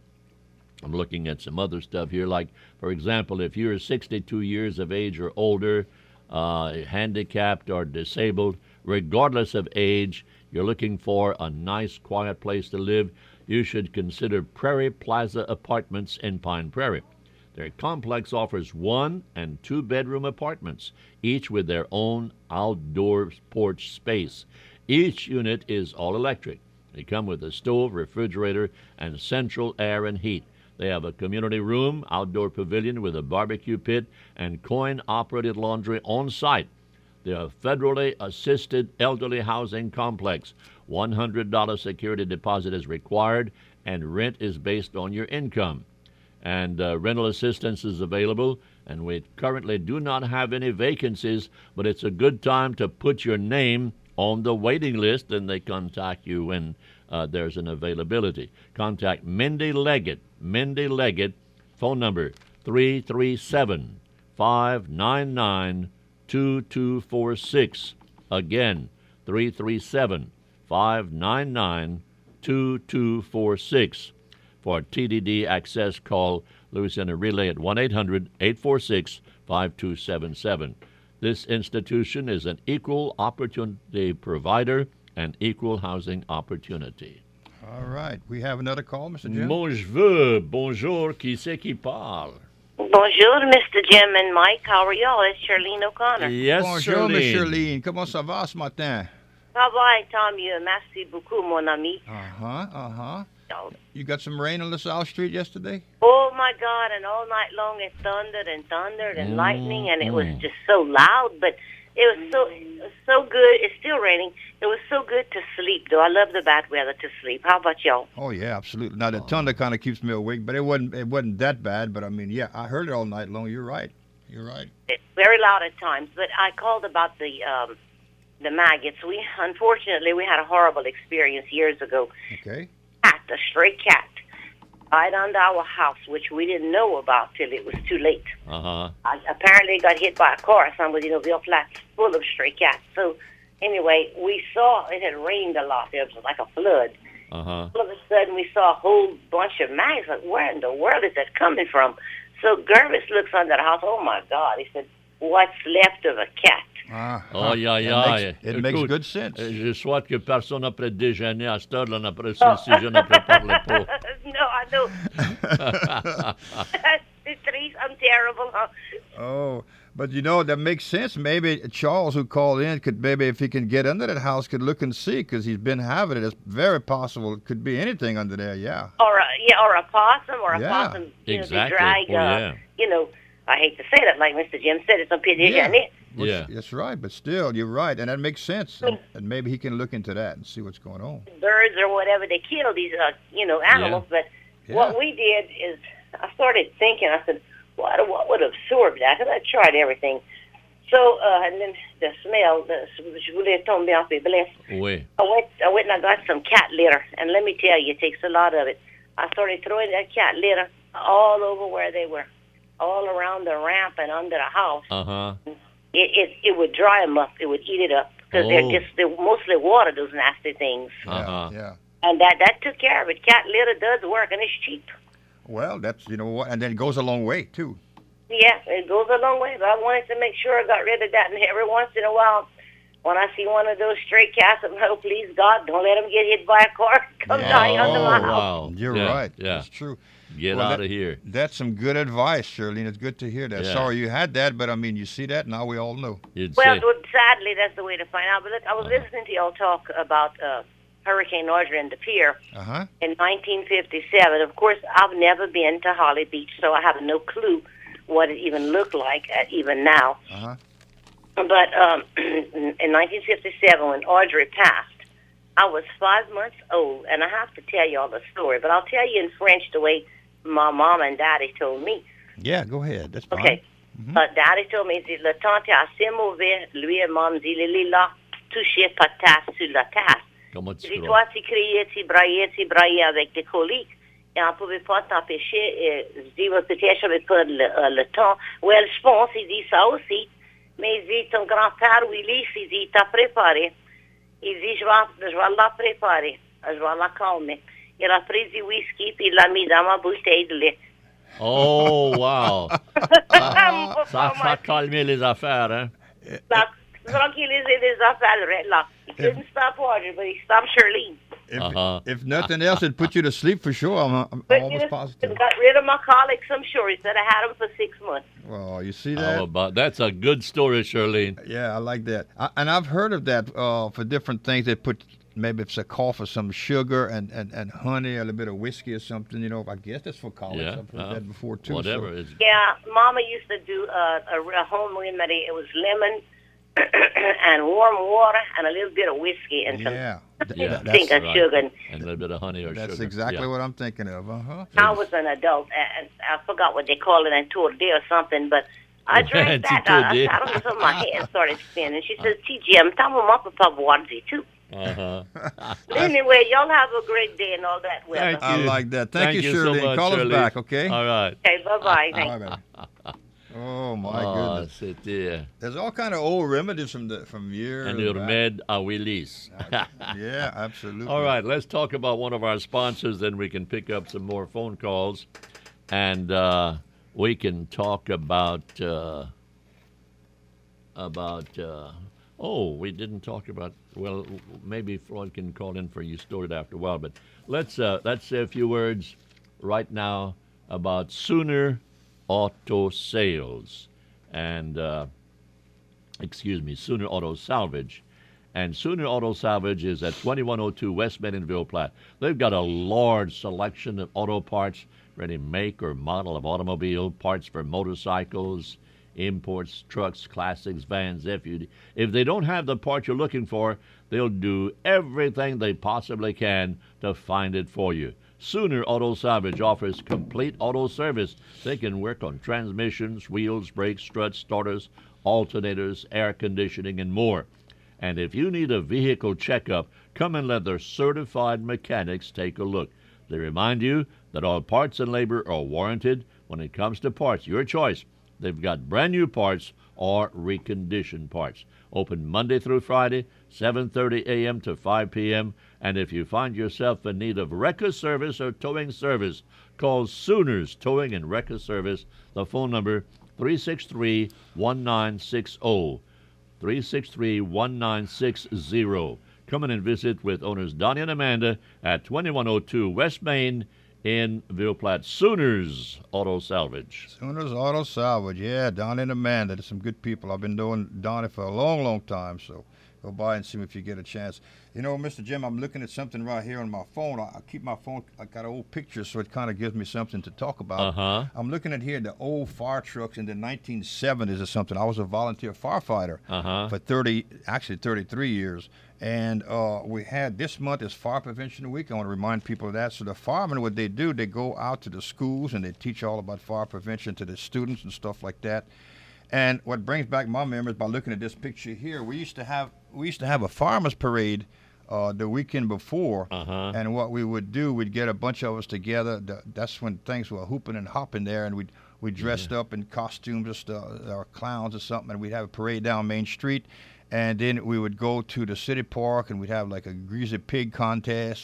I'm looking at some other stuff here. Like, for example, if you're sixty-two years of age or older, uh, handicapped or disabled, regardless of age, you're looking for a nice, quiet place to live, you should consider Prairie Plaza Apartments in Pine Prairie. Their complex offers one and two bedroom apartments, each with their own outdoor porch space. Each unit is all electric. They come with a stove, refrigerator, and central air and heat. They have a community room, outdoor pavilion with a barbecue pit, and coin-operated laundry on site. They're a federally assisted elderly housing complex. one hundred dollars security deposit is required, and rent is based on your income. And uh, rental assistance is available, and we currently do not have any vacancies, but it's a good time to put your name on the waiting list, and they contact you when uh, there's an availability. Contact Mindy Leggett. Mindy Leggett, phone number three three seven, five nine nine, two two four six. Again, three three seven, five nine nine, two two four six. For T D D access, call Louisiana Relay at one eight hundred, eight four six, five two seven seven. This institution is an equal opportunity provider and equal housing opportunity. All right. We have another call, Mister Jim. Mon je veux, bonjour, qui c'est qui parle? Bonjour, Mister Jim and Mike. How are y'all? It's Charlene O'Connor. Yes, Bonjour, Miss Charlene. Charlene. Comment ça va ce matin? Bye bye, Tom. You merci beaucoup, mon ami. Uh-huh, uh-huh. Oh, You got some rain on the South Street yesterday? oh my God! And all night long it thundered and thundered and lightning, and it was Mm. just so loud. But it was so it was so good. It's still raining. It was so good to sleep, though. I love the bad weather to sleep. How about y'all? Oh yeah, absolutely. Now the thunder kind of keeps me awake, but it wasn't it wasn't that bad. But I mean, yeah, I heard it all night long. You're right. You're right. It's very loud at times. But I called about the um, the maggots. We unfortunately we had a horrible experience years ago. Okay. Cat, a stray cat, right under our house, which we didn't know about till it was too late. Uh-huh. I apparently got hit by a car. Somebody, you know, real flat, full of stray cats. So anyway, we saw it had rained a lot. It was like a flood. Uh-huh. All of a sudden, we saw a whole bunch of maggots. Like, where in the world is that coming from? So Gervis looks under the house. Oh my God! He said, "What's left of a cat?" Ah, Oh, yeah, it yeah. makes- It makes Écoute, good sense. euh, Je souhaite que personne après déjeuner à cette heure-là n'apprécie si je ne prépare pas. No, I know. It's triste. I'm terrible, huh? Oh, but you know that makes sense. Maybe Charles, who called in, could maybe if he can get under that house, could look and see because he's been having it. It's very possible it could be anything under there. Yeah. Or a yeah, or a possum, or a Yeah, possum. You exactly. know, they drag. Oh, uh, yeah. You know, I hate to say that, like Mister Jim said, it's a pity, Yeah. isn't it? Well, Yeah. That's right. But still, you're right, and that makes sense. And, and maybe he can look into that and see what's going on. Birds or whatever they kill these, uh, you know, animals. But Yeah. what we did is, I started thinking. I said, what what would absorb that? Because I tried everything. So, uh, and then the smell, the je voulais tomber en faiblesse. Oui. I went, I went and I got some cat litter, and let me tell you, it takes a lot of it. I started throwing that cat litter all over where they were, all around the ramp and under the house. Uh-huh. It it, it would dry them up. It would eat it up because Oh. they're just they're mostly water, those nasty things. Uh-huh. Yeah. And that that took care of it. Cat litter does work, and it's cheap. Well, that's, you know what, and then it goes a long way, too. Yeah, it goes a long way, but I wanted to make sure I got rid of that. And every once in a while, when I see one of those stray cats, I'm like, oh, please, God, don't let them get hit by a car. Come Yeah. die under my Oh, house. wow. You're Yeah, right. Yeah. That's true. Get Well, out that- of here. That's some good advice, Shirlene. It's good to hear that. Yeah. Sorry you had that, but I mean, you see that? Now we all know. You'd Well, say, well, sadly, that's the way to find out. But look, I was listening to y'all talk about uh, Hurricane Audrey and the pier Uh-huh. in nineteen fifty-seven. Of course, I've never been to Holly Beach, so I have no clue what it even looked like uh, even now. Uh-huh. But um, in nineteen fifty-seven, when Audrey passed, I was five months old, and I have to tell y'all the story. But I'll tell you in French the way my mom and daddy told me. Yeah, go ahead. That's fine. Okay. Uh, daddy told me, il dit, le temps est assez mauvais. Lui et maman dit, il est là, touché patate sur la tasse. comment tu Il dit, crois? toi, tu criais, tu braillais, tu braillais avec des coliques. Et on ne pouvait pas t'empêcher. Et je dis, ouais, peut-être je n'avais pas le, euh, le temps. Ouais, je pense, il dit ça aussi. Mais il dit, ton grand-père, Willis, il dit, il t'a préparé. Il dit, je vais, je vais la préparer. Je vais la calmer. Il a pris du whisky, puis il l'a mis dans ma bouteille de lait. Oh, wow. Ah, Ça a calmé les affaires, hein? Ça tranquillisé des affaires, right, là. He couldn't stop Audrey, but he stopped Shirlene. If, Uh-huh. if nothing else, it'd put you to sleep for sure. I'm, I'm But almost you positive. got rid of my colics, I'm sure. He said I had them for six months. Well, you see How that? about that's a good story, Charlene. Yeah, I like that. I, and I've heard of that uh, for different things. They put maybe if it's a cough or some sugar and, and, and honey, a little bit of whiskey or something. You know, I guess that's for colics. Yeah, I've heard uh, that before too. Whatever So. is. Yeah, Mama used to do uh, a, a home remedy. It was lemon and warm water and a little bit of whiskey and some Yeah, th- Yeah, that- think that's, of right. sugar. And And a little bit of honey or that's sugar. exactly Yeah. what I'm thinking of. Uh huh. I was an adult, and I forgot what they call it, in Tourdé or something, but I drank that. I, I sat on this on my head started spinning. She says, T J, I'm talking about Papa Wadzi, too. Uh-huh. But anyway, y'all have a great day and all that weather. Thank I you. like that. Thank, you, so Shirley. much, Call Shirley. us back, okay? All right. Okay, bye-bye. All right, baby. Oh my Ah, goodness. c'était There's all kind of old remedies from the from years. un back. remède à Willis. Yeah, absolutely. All right, let's talk about one of our sponsors, then we can pick up some more phone calls. And uh, we can talk about, uh, about uh, oh, we didn't talk about, well, maybe Floyd can call in for you stored after a while, but let's, uh, let's say a few words right now about Sooner Auto Sales. And, uh, excuse me, Sooner Auto Salvage. And Sooner Auto Salvage is at twenty-one oh two West Main in Ville Platte. They've got a large selection of auto parts for any make or model of automobile, parts for motorcycles, imports, trucks, classics, vans. If you if they don't have the part you're looking for, they'll do everything they possibly can to find it for you. Sooner Auto Salvage offers complete auto service. They can work on transmissions, wheels, brakes, struts, starters, alternators, air conditioning, and more. And if you need a vehicle checkup, come and let their certified mechanics take a look. They remind you that all parts and labor are warranted when it comes to parts. Your choice. They've got brand new parts or reconditioned parts. Open Monday through Friday, seven thirty a.m. to five p.m. And if you find yourself in need of wrecker service or towing service, call Sooners Towing and Wrecker Service. The phone number three six three, one nine six zero. three six three, one nine six zero. Come in and visit with owners Donnie and Amanda at twenty-one oh two West Main in Ville Platte. Sooners Auto Salvage. Sooners Auto Salvage, yeah, Donnie and Amanda. There's some good people. I've been doing Donnie for a long, long time, so go by and see if you get a chance. You know, Mister Jim, I'm looking at something right here on my phone. I, I keep my phone, I got old pictures, so it kind of gives me something to talk about. Uh-huh. I'm looking at here the old fire trucks in the nineteen seventies or something. I was a volunteer firefighter Uh-huh. for thirty, actually thirty-three years. And uh, we had, this month is Fire Prevention Week. I want to remind people of that. So the firemen, what they do, they go out to the schools and they teach all about fire prevention to the students and stuff like that. And what brings back my memories by looking at this picture here, we used to have we used to have a farmers parade uh, the weekend before, Uh-huh. and what we would do, we'd get a bunch of us together. The, that's when things were hooping and hopping there, and we we dressed up in costumes, just uh, or clowns or something, and we'd have a parade down Main Street, and then we would go to the city park, and we'd have like a greasy pig contest, and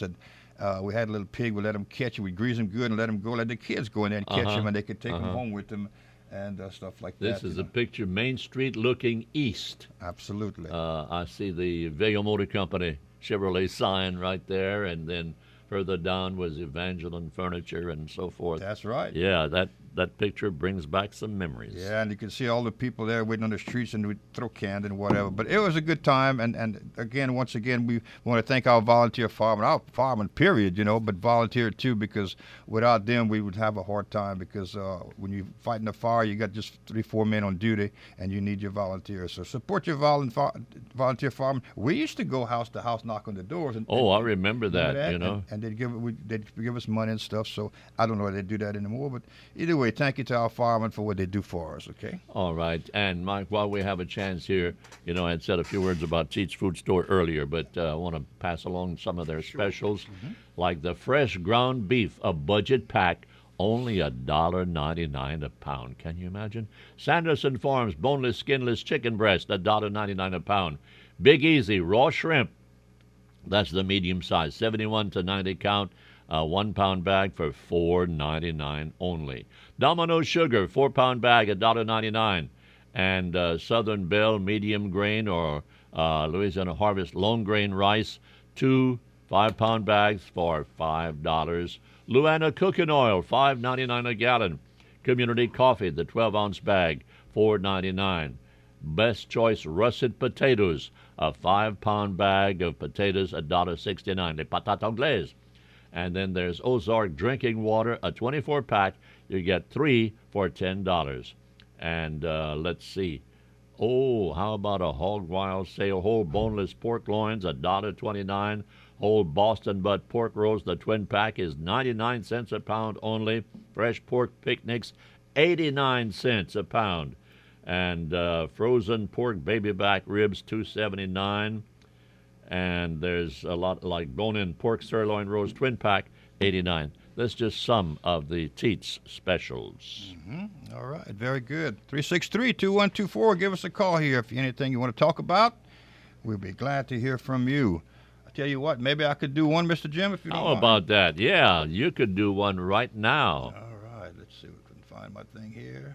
Uh, we had a little pig. We let them catch it. We grease them good and let them go. Let the kids go in there and catch Uh-huh. them, and they could take them Uh-huh. home with them and uh, stuff like This that. is you a know. picture, Main Street looking east. Absolutely. Uh, I see the Vega Motor Company Chevrolet sign right there, and then further down was Evangeline Furniture and so forth. That's right. Yeah, that, that picture brings back some memories. Yeah, and you can see all the people there waiting on the streets, and we throw candy and whatever. But it was a good time, and, and again, once again, we want to thank our volunteer firemen, our firemen, period, you know, but volunteer too, because without them, we would have a hard time, because uh, when you're fighting a fire, you got just three, four men on duty, and you need your volunteers. So support your volun- volunteer firemen. We used to go house to house, knock on the doors. And, Oh, and, I remember that, Remember you know. And, and they'd give we, they'd give us money and stuff. So I don't know if they do that anymore. But either way, thank you to our firemen for what they do for us. Okay. All right. And, Mike, while we have a chance here, you know, I had said a few words about Teats Food Store earlier, but uh, I want to pass along some of their specials, like the fresh ground beef, a budget pack, only a dollar ninety-nine a pound. Can you imagine? Sanderson Farms boneless, skinless chicken breast, a dollar ninety-nine a pound. Big Easy raw shrimp. That's the medium size, seventy-one to ninety count, a one pound bag for four ninety-nine only. Domino Sugar, four pound bag, a dollar ninety-nine, and uh, Southern Belle medium grain or uh, Louisiana Harvest long grain rice, two five pound bags for five dollars. Luana cooking oil, five ninety-nine a gallon. Community Coffee, the twelve ounce bag, four ninety-nine. Best Choice russet potatoes, a five pound bag of potatoes, a dollar sixty-nine. Les patates anglaises. And then there's Ozark drinking water, a twenty-four pack. You get three for ten dollars. And uh, let's see. Oh, how about a hog wild sale? Whole boneless pork loins, a dollar twenty-nine. Whole Boston butt pork rolls, the twin pack is ninety-nine cents a pound only. Fresh pork picnics, eighty-nine cents a pound. And uh, frozen pork baby back ribs, two seventy-nine. And there's a lot like bone-in pork sirloin rolls, twin pack, eighty-nine. That's just some of the Teats specials. Mm-hmm. All right, very good. three six three, two one two four. Give us a call here if anything you want to talk about. We'll be glad to hear from you. I tell you what, maybe I could do one, Mister Jim, if you don't How mind. about that? Yeah, you could do one right now. All right, let's see if we can find my thing here.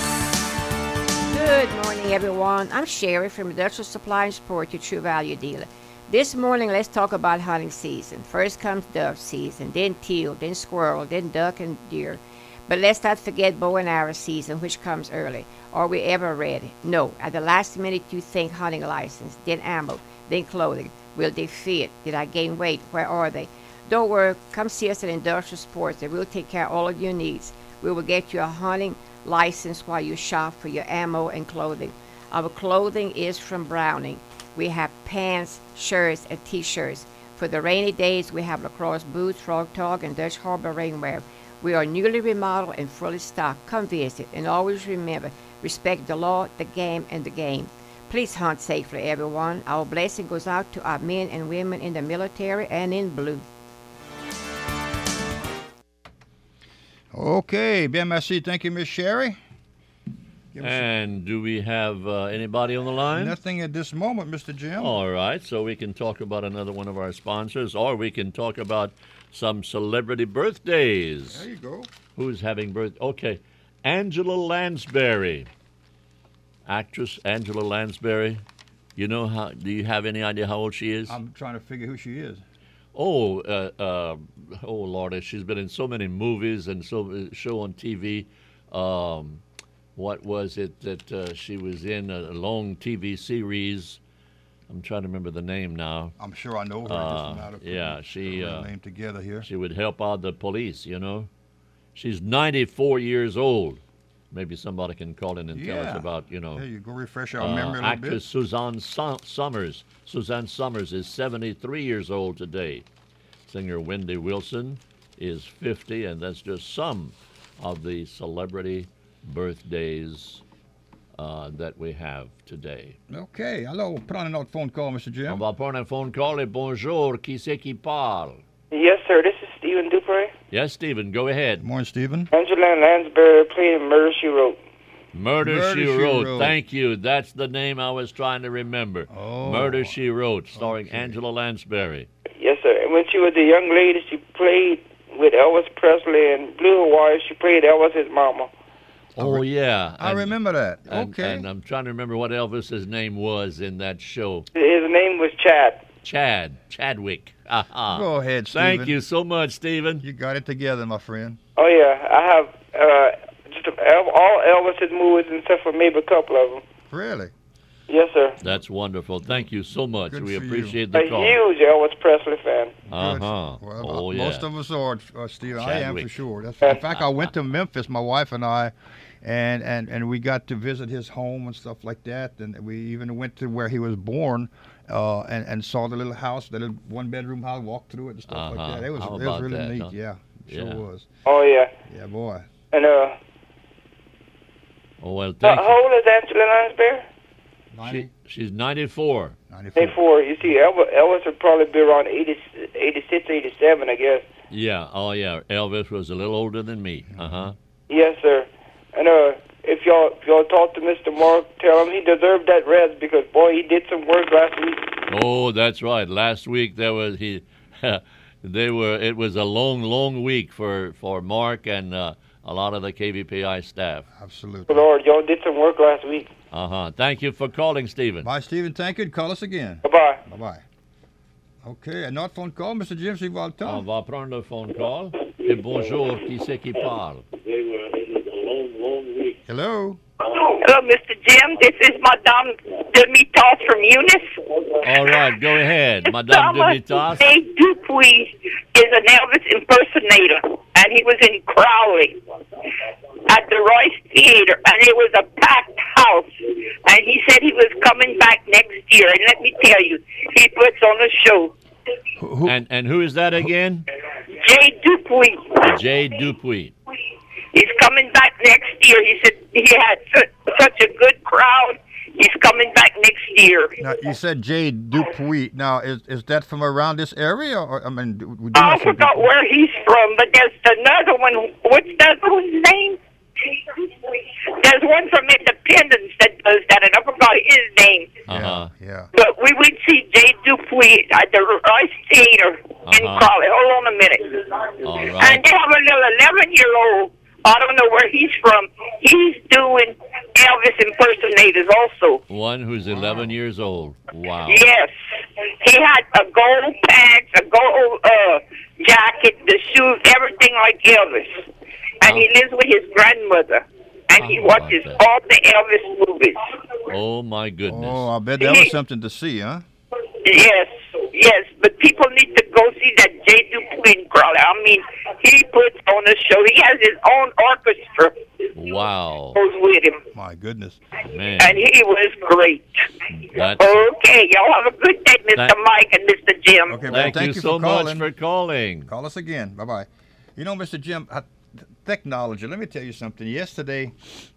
Good morning, everyone. I'm Sherry from Industrial Supply and Sport, your true value dealer. This morning, let's talk about hunting season. First comes dove season, then teal, then squirrel, then duck and deer. But let's not forget bow and arrow season, which comes early. Are we ever ready? No. At the last minute, you think hunting license, then ammo, then clothing. Will they fit? Did I gain weight? Where are they? Don't worry. Come see us at Industrial Sports, and we'll take care of all of your needs. We will get you a hunting license while you shop for your ammo and clothing. Our clothing is from Browning. We have pants, shirts, and T-shirts. For the rainy days, we have lacrosse boots, Frog Talk, and Dutch Harbor rainwear. We are newly remodeled and fully stocked. Come visit, and always remember, respect the law, the game, and the game. Please hunt safely, everyone. Our blessing goes out to our men and women in the military and in blue. Okay, bien merci. Thank you, Miss Sherry. Give us And do we have uh, anybody on the line? nothing at this moment, Mister Jim. All right, so we can talk about another one of our sponsors, or we can talk about some celebrity birthdays. There you go. Who's having birth? Okay, Angela Lansbury, actress Angela Lansbury. You know how? Do you have any idea how old she is? I'm trying to figure who she is. Oh, uh, uh, oh, Lord, she's been in so many movies and so uh, show on T V. Um, what was it that uh, she was in? A, a long T V series. I'm trying to remember the name now. I'm sure I know her. Uh, it doesn't matter if we yeah, put she, her uh, name together here. She would help out the police, you know. She's ninety-four years old. Maybe somebody can call in and tell us Yeah. about, you know. There you go. Refresh our uh, memory a little actress Suzanne Su- Summers. Suzanne Summers is seventy-three years old today. Singer Wendy Wilson is fifty, and that's just some of the celebrity birthdays uh, that we have today. bit. Okay. Hello. Put on another phone call, Mister Jim. On va prendre un phone call et bonjour. Qui c'est qui parle? Yes, sir. This is Stephen Dupre. Yes, Stephen, go ahead. Morning, Stephen. Angela Lansbury playing Murder, She Wrote. Murder, Murder, She, She Wrote. Wrote. Thank you. That's the name I was trying to remember. Oh. Murder, She Wrote, starring Okay. Angela Lansbury. Yes, sir. when she was a young lady, she played with Elvis Presley and Blue Hawaii. She played Elvis's mama. Oh, yeah. I And- remember that. And, Okay. and I'm trying to remember what Elvis's name was in that show. His name was Chad. Chad. Chadwick. Aha. Go ahead, Thank Stephen. you so much, Stephen. You got it together, my friend. Oh yeah, I have uh, just El- all Elvis's movies except for maybe a couple of them. Really? Yes, sir. That's wonderful. Thank you so much. Good we for you. appreciate A the call. huge Elvis Presley fan. Uh-huh. Well, Oh, uh, yeah. most of us are, uh, Steve. I am Chadwick. for sure. That's, in fact, I went to Memphis, my wife and I, and, and, and we got to visit his home and stuff like that. And we even went to where he was born, uh, and, and saw the little house, the little one-bedroom house, walked through it and stuff Uh-huh. like that. It was, How it was about really that, neat. huh? Yeah, sure Yeah. was. Oh yeah. Yeah, boy. And uh, Oh, well, uh thank how old is Angela Lansbury? you. She, she's ninety-four. Eighty-four. You see, Elvis, Elvis would probably be around eighty, eighty-six, eighty-seven, I guess. Yeah. Oh, yeah. Elvis was a little older than me. Uh-huh. Yes, sir. And uh, if y'all if y'all talk to Mister Mark, tell him he deserved that rest because boy, he did some work last week. Oh, that's right. Last week there was he. They were. It was a long, long week for for Mark and uh, a lot of the K V P I staff. Absolutely. Lord, y'all did some work last week. Uh huh. Thank you for calling, Stephen. Bye, Stephen. Thank you. Call us again. Bye-bye. Bye-bye. Okay, un autre phone call, Mister Jim On Sivalta. va prendre le phone call. Et bonjour, qui c'est qui parle? Hello. Hello, Mister Jim. This is Madame Demitas from Eunice. All right, go ahead, Madame Thomas Demitas. J. Dupuy is an Elvis impersonator, and he was in Crowley at the Royce Theater, and it was a packed house. And he said he was coming back next year. And let me tell you, he puts on a show. And and who is that again? Jay Dupuy. Jay Dupuy. He's coming back next year. He said he had su- such a good crowd. He's coming back next year. Now, you said Jay Dupuy. Now, is is that from around this area? Or I mean, do- we do I know some forgot people. where he's from, but there's another one. What's the other one's name? There's one from Independence that does that, and I forgot his name. Uh-huh. Yeah. But we would see Jay Dupuy at the Rice Theater in Uh-huh. Crowley. Hold on a minute. All And right. they have a little eleven-year-old. I don't know where he's from. He's doing Elvis impersonators also. One who's eleven years old. Wow. Yes. He had a gold pants, a gold uh, jacket, the shoes, everything like Elvis. And he lives with his grandmother. And he How watches about that? all the Elvis movies. Oh my goodness. Oh, I bet that was something to see, huh? Yes, yes. But people need to go see that Jay Dupuy in Crowley. I mean, he puts on a show. He has his own orchestra Wow. goes with him. My goodness. Man. And he was great. That's, Okay, y'all have a good day, Mister Thank- Mike and Mister Jim. Okay, man. thank, Thank you, you so for much calling. for calling. Call us again. Bye bye. You know, Mister Jim, I, technology. Let me tell you something. Yesterday,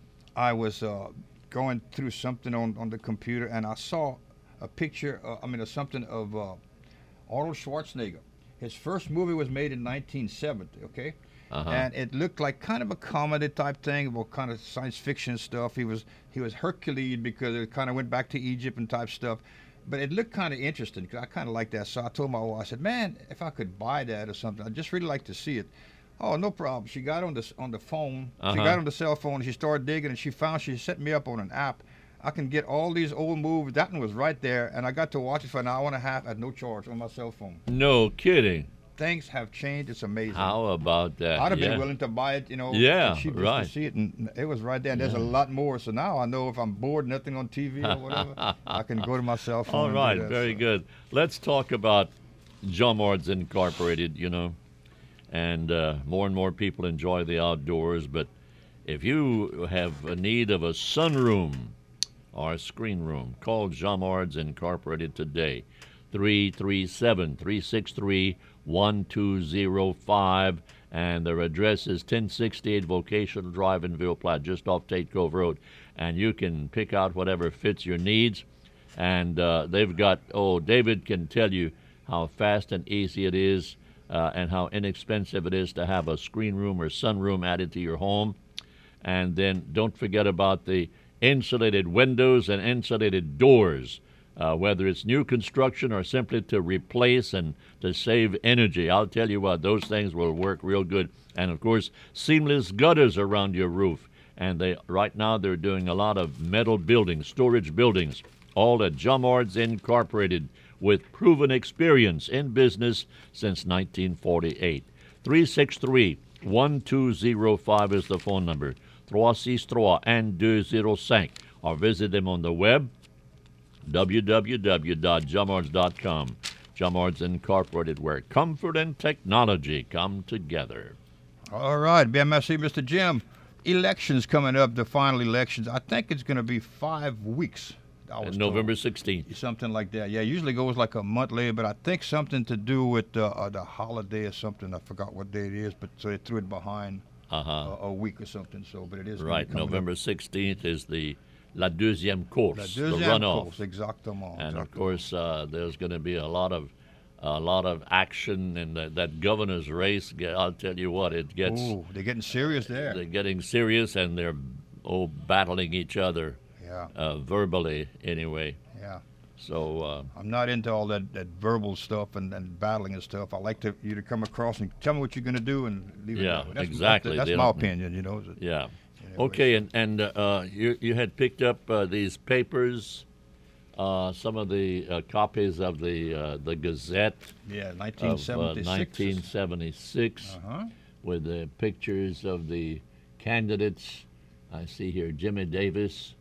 I was uh, going through something on, on the computer, and I saw a picture. Uh, I mean, uh, something of uh, Arnold Schwarzenegger. His first movie was made in nineteen seventy. Okay. Uh-huh. And it looked like kind of a comedy type thing, about kind of science fiction stuff. He was he was Hercules because it kind of went back to Egypt and type stuff. But it looked kind of interesting because I kind of like that. So I told my wife, I said, "Man, if I could buy that or something, I'd just really like to see it." Oh, no problem. She got on the on the phone. She Uh-huh. got on the cell phone. And she started digging, and she found she set me up on an app. I can get all these old movies. That one was right there, and I got to watch it for an hour and a half at no charge on my cell phone. No kidding. Things have changed. It's amazing. How about that? I'd have yeah. been willing to buy it, you know, Yeah, cheap just right. to see it, and it was right there. And there's a Yeah. lot more. So now I know if I'm bored, nothing on T V or whatever, I can go to my cell phone. All and do right, that, very so. good. Let's talk about Jomard's Incorporated, you know, and uh, more and more people enjoy the outdoors. But if you have a need of a sunroom or a screen room, call Jomard's Incorporated today, three three seven, three six three, one two zero five, and their address is ten sixty-eight Vocational Drive in Ville Platte, just off Tate Cove Road, and you can pick out whatever fits your needs. And uh, they've got, oh, David can tell you how fast and easy it is uh, and how inexpensive it is to have a screen room or sunroom added to your home. And then don't forget about the insulated windows and insulated doors uh, whether it's new construction or simply to replace and to save energy. I'll tell you what, those things will work real good. And, of course, seamless gutters around your roof. And they right now they're doing a lot of metal buildings, storage buildings, all at Jummards Incorporated, with proven experience in business since nineteen forty-eight. three six three, one two zero five is the phone number. three six three, one two zero five. Or visit them on the web, w w w dot jummards dot com. Jummards Incorporated, where comfort and technology come together. All right, B M S C, Mister Jim. Elections coming up, the final elections. I think it's going to be five weeks. I was November told. sixteenth. Something like that. Yeah, usually goes like a month later, but I think something to do with uh, uh, the holiday or something. I forgot what day it is, but so they threw it behind uh-huh. uh, a week or something. So, but it is right. November sixteenth is the La Deuxième Course, La Deuxième the runoff. Course, exactement. And exactement. of course, uh, there's going to be a lot of a lot of action in the, that governor's race. I'll tell you what, it gets. Ooh, they're getting serious there. They're getting serious, and they're oh battling each other. Yeah. Uh, verbally, anyway. Yeah. So uh, I'm not into all that, that verbal stuff and, and battling and stuff. I like to you to come across and tell me what you're going to do and leave it. Yeah, that's, exactly. That's, that's my opinion, you know. Yeah. Anyway. Okay, and and uh, you you had picked up uh, these papers, uh, some of the uh, copies of the uh, the Gazette. Yeah, nineteen seventy-six. Of, uh, nineteen seventy-six, uh-huh. with the pictures of the candidates. I see here Jimmy Davis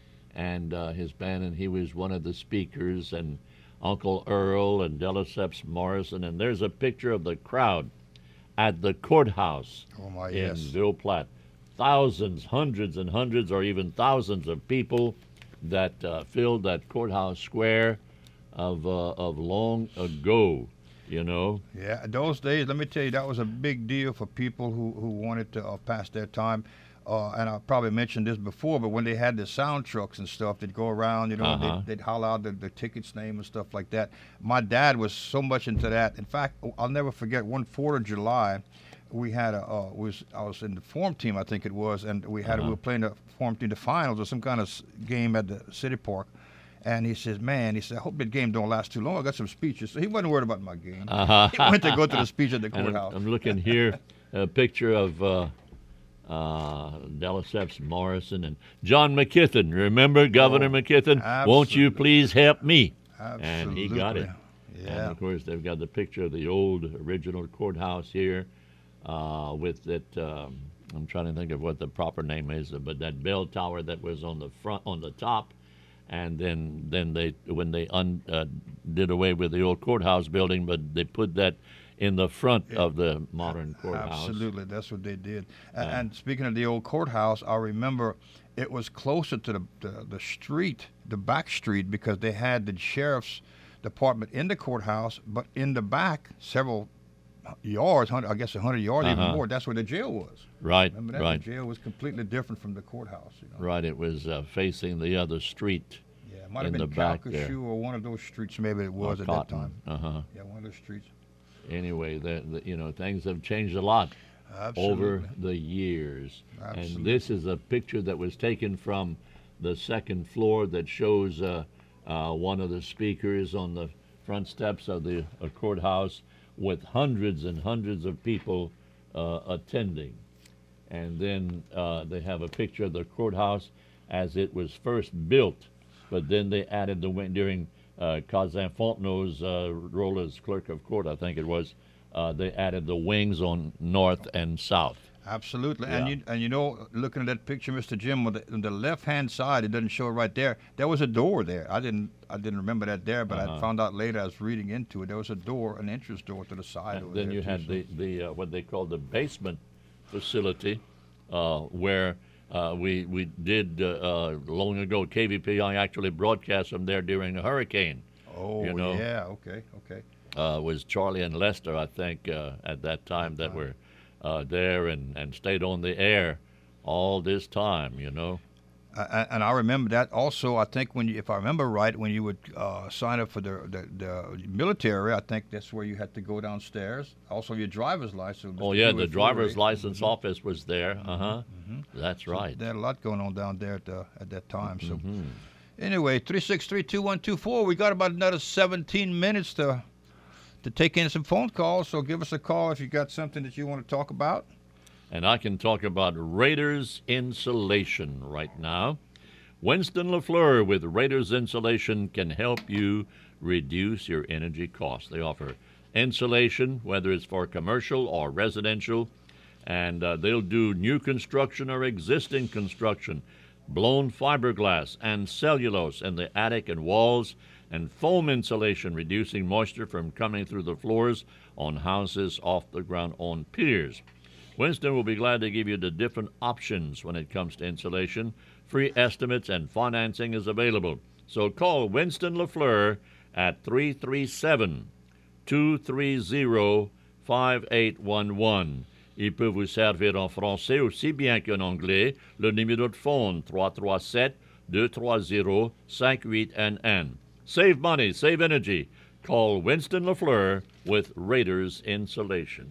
and uh, his band, and he was one of the speakers, and Uncle Earl and Delaceps Morrison, and there's a picture of the crowd at the courthouse oh my, in yes. Ville Platte. Thousands, hundreds and hundreds, or even thousands of people that uh, filled that courthouse square of uh, of long ago, you know. Yeah, those days, let me tell you, that was a big deal for people who, who wanted to uh, pass their time. Uh, and I probably mentioned this before, but when they had the sound trucks and stuff, they'd go around, you know, uh-huh. they'd, they'd holler out the, the ticket's name and stuff like that. My dad was so much into that. In fact, I'll never forget one Fourth of July, we had a uh, was I was in the form team, I think it was, and we had uh-huh. we were playing the form team, the finals or some kind of game at the city park. And he says, man, he said, I hope that game don't last too long. I got some speeches. So he wasn't worried about my game. Uh-huh. He went to go to the speech at the courthouse. I'm, I'm looking here, a picture of uh, uh, Delaceps Morrison and John McKithen. Remember Governor oh, McKithen? Absolutely. Won't you please help me? Absolutely. And he got it. Yeah. And, of course, they've got the picture of the old original courthouse here uh, with that, um, I'm trying to think of what the proper name is, but that bell tower that was on the front, on the top. And then, then they when they un, uh, did away with the old courthouse building, but they put that in the front yeah. of the modern courthouse. Absolutely, that's what they did. Uh, and, and speaking of the old courthouse, I remember it was closer to the, the the street, the back street, because they had the sheriff's department in the courthouse, but in the back, several yards, I guess a hundred yards, uh-huh. even more. That's where the jail was. Right, Remember that? right. The jail was completely different from the courthouse. You know? Right, it was uh, facing the other street. Yeah, it might have in been the back there. Calcasieu or one of those streets. Maybe it was or at Cotton. that time. Uh-huh. Yeah, one of those streets. Anyway, the, the, you know, things have changed a lot Absolutely. over the years. Absolutely. And this is a picture that was taken from the second floor that shows uh, uh, one of the speakers on the front steps of the uh, courthouse with hundreds and hundreds of people uh, attending. And then uh, they have a picture of the courthouse as it was first built, but then they added the wing during uh, Cousin Fontenot's uh, role as clerk of court, I think it was, uh, they added the wings on north and south. Absolutely, Yeah. and you and you know, looking at that picture, Mister Jim, on the, on the left-hand side, it doesn't show it right there. There was a door there. I didn't I didn't remember that there, but Uh-huh. I found out later. I was reading into it. There was a door, an entrance door to the side. And over then there you too, had so- the, the uh, what they call the basement facility, uh, where uh, we we did uh, uh, long ago. K V P I actually broadcast from there during a hurricane. Oh, you know, yeah. Okay, okay. uh, was Charlie and Lester, I think, uh, at that time that were uh, there and, and stayed on the air all this time, you know. Uh, and I remember that also. I think when you, if I remember right, when you would uh, sign up for the, the the military, I think that's where you had to go downstairs. Also, your driver's license. Oh, yeah, the driver's license office was there. Uh-huh. Mhm. That's So right. they had a lot going on down there at, the, at that time. So, Mhm. Anyway, three six three, two one two four. We got about another seventeen minutes to to take in some phone calls, so give us a call if you got something that you want to talk about. And I can talk about Raiders Insulation right now. Winston LaFleur with Raiders Insulation can help you reduce your energy costs. They offer insulation, whether it's for commercial or residential, and uh, they'll do new construction or existing construction, blown fiberglass and cellulose in the attic and walls, and foam insulation, reducing moisture from coming through the floors on houses, off the ground, on piers. Winston will be glad to give you the different options when it comes to insulation. Free estimates and financing is available. So call Winston LaFleur at three three seven, two three zero, five eight one one. Il peut vous servir en français aussi bien qu'en anglais. Le numéro de phone trois trois sept, deux trois zéro, cinq huit un un. Save money, save energy. Call Winston LaFleur with Raiders Insulation.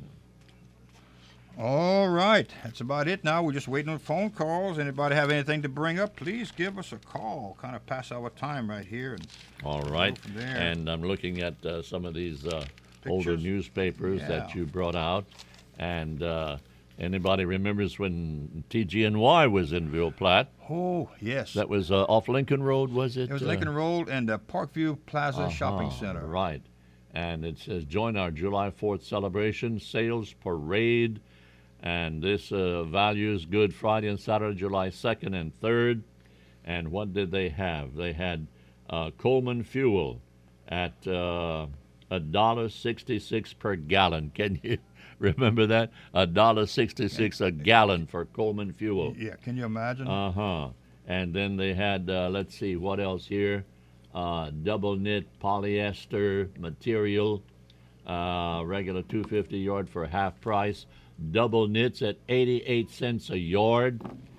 All right, that's about it now. We're just waiting on phone calls. Anybody have anything to bring up, please give us a call. Kind of pass our time right here. And All right, and I'm looking at uh, some of these uh, older newspapers Yeah. that you brought out. And uh, anybody remembers when T G N Y was in Ville Platte? Oh, yes. That was uh, off Lincoln Road, was it? It was Uh, Lincoln Road and the Parkview Plaza Shopping uh-huh, Center. Right. And it says, join our July fourth celebration, sales parade. And this uh, values Good Friday and Saturday, July second and third. And what did they have? They had uh, Coleman Fuel at uh, one dollar sixty-six per gallon. Can you remember that? one dollar sixty-six a gallon for Coleman Fuel. Yeah, can you imagine? Uh-huh. And then they had, uh, let's see, what else here? Uh, double knit polyester material, uh, regular two hundred fifty yard for half price. Double knits at eighty-eight cents a yard.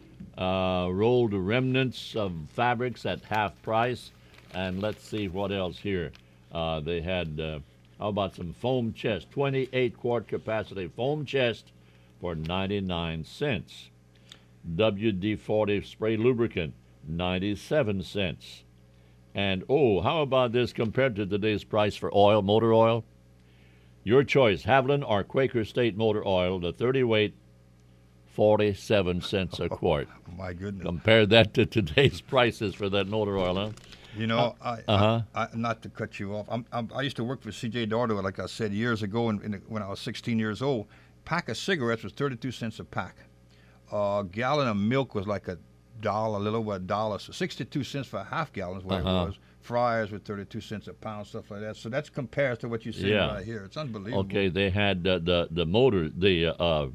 Uh, rolled remnants of fabrics at half price. And let's see what else here. Uh, they had, uh, how about some foam chest, twenty-eight quart capacity foam chest for ninety-nine cents. W D forty spray lubricant, ninety-seven cents. And, oh, how about this compared to today's price for oil, motor oil? Your choice, Haviland or Quaker State motor oil, the thirty weight, forty-seven cents a quart. My goodness. Compare that to today's prices for that motor oil, huh? You know, I, Uh-huh. I, I, not to cut you off, I'm, I'm, I used to work for C J Dardo, like I said, years ago in, in the, when I was sixteen years old. Pack of cigarettes was thirty-two cents a pack. A gallon of milk was like a dollar, a little over a dollar. So sixty-two cents for a half gallon is what Uh-huh. it was. Fryers were thirty-two cents a pound, stuff like that. So that's compared to what you see Yeah. right here. It's unbelievable. Okay, they had uh, the the motor, the uh,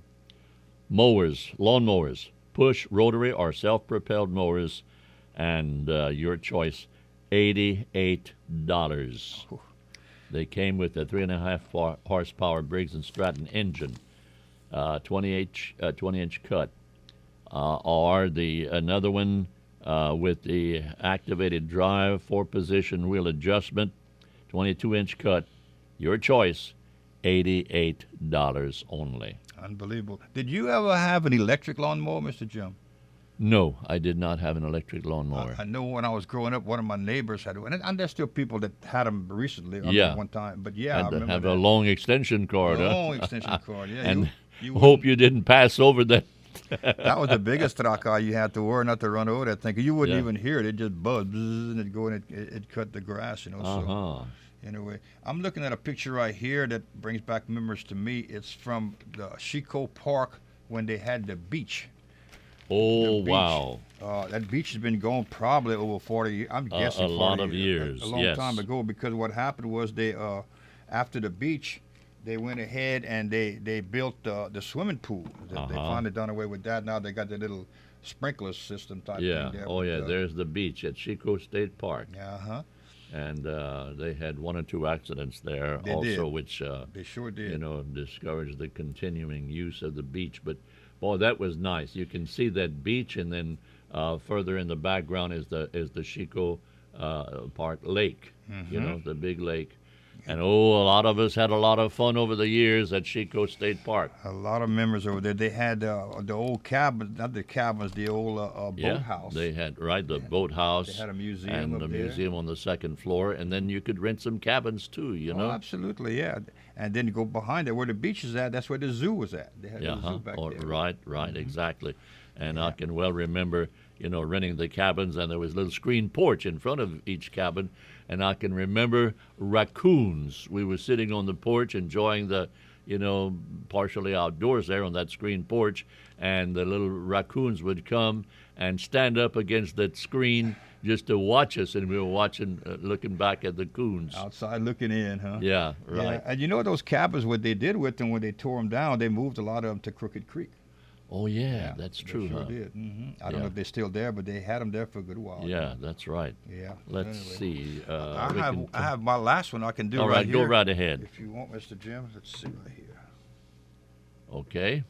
mowers, lawn mowers, push, rotary, or self-propelled mowers, and uh, your choice, eighty-eight dollars. They came with a three and a half hor- horsepower Briggs and Stratton engine, uh, twenty-eight uh, twenty inch cut, uh, or the another one uh, with the activated drive, four position wheel adjustment, twenty-two inch cut. Your choice, eighty-eight dollars only. Unbelievable. Did you ever have an electric lawnmower, Mister Jim? No, I did not have an electric lawnmower. I know when I was growing up, one of my neighbors had one, and, and there's still people that had them recently. I mean, Yeah. one time, but yeah, I Had to remember have that. a long extension cord, huh? Long extension cord, yeah. and you, you hope you didn't pass over that. that was the biggest tractor you had to worry not to run over that thing. 'Cause you wouldn't Yeah. even hear it; it just buzzed, bzzz, and it'd go and it, it, it cut the grass, you know. Uh-huh. So anyway, I'm looking at a picture right here that brings back memories to me. It's from the Chico Park when they had the beach. Oh, The beach. wow. Uh, that beach has been going probably over forty years. I'm Uh, guessing a lot 40 of years, A, a long yes. time ago, because what happened was they, uh, after the beach, they went ahead and they, they built uh, the swimming pool. They, they Uh-huh. finally done away with that. Now they got the little sprinkler system type Yeah. thing there. Oh, but, yeah. uh, There's the beach at Chico State Park. Uh-huh. And uh, they had one or two accidents there They also, did. which, uh, They sure did. you know, discouraged the continuing use of the beach. But, boy, that was nice. You can see that beach, and then uh, further in the background is the is the Chico uh, Park Lake, you Mhm. know, the big lake. And, oh, a lot of us had a lot of fun over the years at Chico State Park. A lot of members over there. They had uh, the old cabins, not the cabins, the old uh, uh, Yeah, boathouse. they had, right, the boathouse. They had a museum and up the there. museum on the second floor. And then you could rent some cabins, too, you know. Oh, absolutely, yeah. And then you go behind there where the beach is at, that's where the zoo was at. They had Yeah, the huh? zoo back Oh, there. right, right, Mm-hmm. exactly. And I can well remember, you know, renting the cabins, and there was a little screen porch in front of each cabin. And I can remember raccoons. We were sitting on the porch enjoying the, you know, partially outdoors there on that screen porch, and the little raccoons would come and stand up against that screen just to watch us, and we were watching, uh, looking back at the coons. Outside looking in, huh? Yeah, right. Yeah. And you know those cabins, what they did with them when they tore them down, they moved a lot of them to Crooked Creek. Oh, yeah, that's they true, sure huh? did. hmm I don't Yeah. know if they're still there, but they had them there for a good while. Yeah, that's right. Yeah. Let's Anyway. see. Uh, I we have can- I have my last one I can do All right, right, go here. right ahead. If you want, Mister Jim, let's see right here. Okay.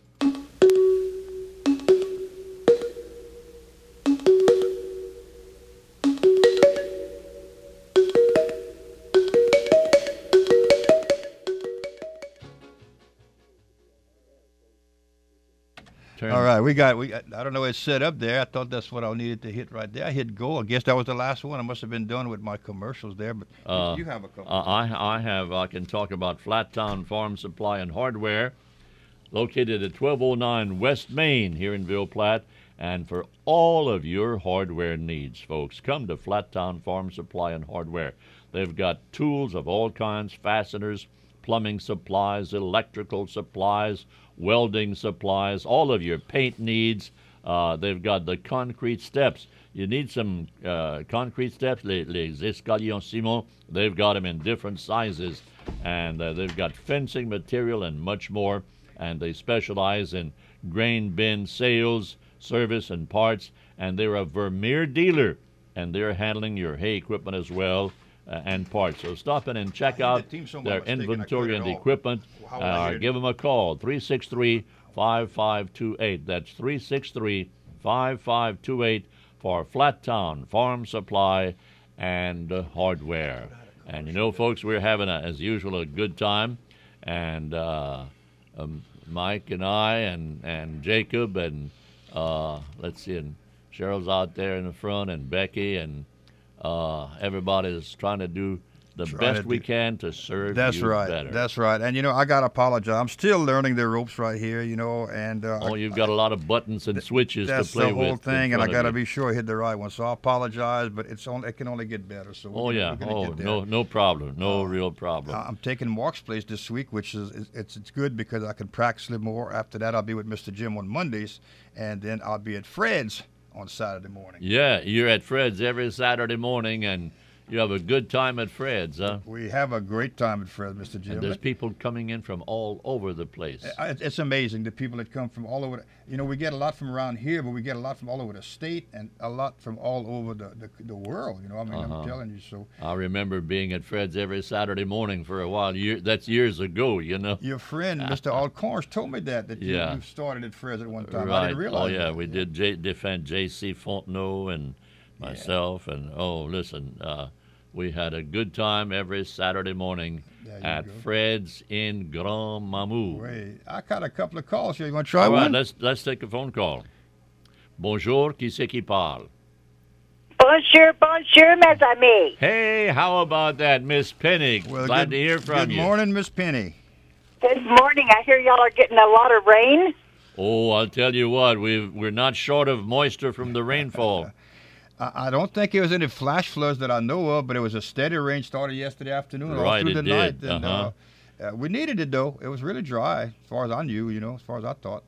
Turn. All right, we got we. Got, I don't know. It's set up there. I thought that's what I needed to hit right there. I hit go. I guess that was the last one. I must have been done with my commercials there. But you- Uh, you have a couple. uh, I, I have, I can talk about Flat Town Farm Supply and Hardware, located at twelve oh nine West Main here in Ville Platte. And for all of your hardware needs, folks, come to Flat Town Farm Supply and Hardware. They've got tools of all kinds, fasteners, plumbing supplies, electrical supplies, welding supplies, all of your paint needs. Uh, they've got the concrete steps. You need some uh, concrete steps, les, les escaliers en ciment. They've got them in different sizes. And uh, they've got fencing material and much more. And they specialize in grain bin sales, service, and parts. And they're a Vermeer dealer. And they're handling your hay equipment as well. Uh, and parts. So stop in and check I hate out the team so much, their I was thinking I inventory quit it and all. equipment. How would I Uh, hit it? give them a call, three six three, five five two eight. That's three six three, five five two eight for Flat Town Farm Supply and uh, Hardware. And you know, folks, we're having, a, as usual, a good time. And uh, um, Mike and I and, and Jacob and, uh, let's see, and Cheryl's out there in the front, and Becky, and Uh, everybody's trying to do the Trying best to we do- can to serve That's you right. better. That's right. And you know, I gotta apologize. I'm still learning the ropes right here. You know, and uh, oh, you've got a lot of buttons and switches to that's play the whole with. in thing, and I front of gotta you. be sure I hit the right one. So I apologize, but it's only it can only get better. So we're Oh gonna- yeah. we're gonna Oh get there. no, no problem. No real problem. Uh, I'm taking Mark's place this week, which is is- it's it's good because I can practice a little more. After that, I'll be with Mister Jim on Mondays, and then I'll be at Fred's on Saturday morning. Yeah, you're at Fred's every Saturday morning, and you have a good time at Fred's, huh? We have a great time at Fred's, Mister Jim. And there's people coming in from all over the place. I- It's it's amazing the people that come from all over. The, you know, we get a lot from around here, but we get a lot from all over the state and a lot from all over the the, the world. You know, I mean, Uh-huh. I'm telling you. So I remember being at Fred's every Saturday morning for a while. Year, that's years ago, you know. your friend Mister Alcorns told me that that you, Yeah. you started at Fred's at one time. I Right. didn't realize. Oh yeah, that. we did J- defend J C Fontenot and myself, and oh, listen, uh, we had a good time every Saturday morning There you at go. Fred's in Grand Mamou. Wait, I got a couple of calls here. You want to try All right, one? let's let's take a phone call. Bonjour, qui c'est qui parle? Bonjour, bonjour, mes amis. Hey, how about that, Miss Penny? Well, Glad good, to hear from good you. morning, Miss Penny. Good morning. I hear y'all are getting a lot of rain. Oh, I'll tell you what, we we're not short of moisture from the rainfall. I, I don't think there was any flash floods that I know of, but it was a steady rain started yesterday afternoon all Right, through it the did. night. And, Uh-huh. uh, uh, we needed it though. It was really dry, as far as I knew. You know, as far as I thought.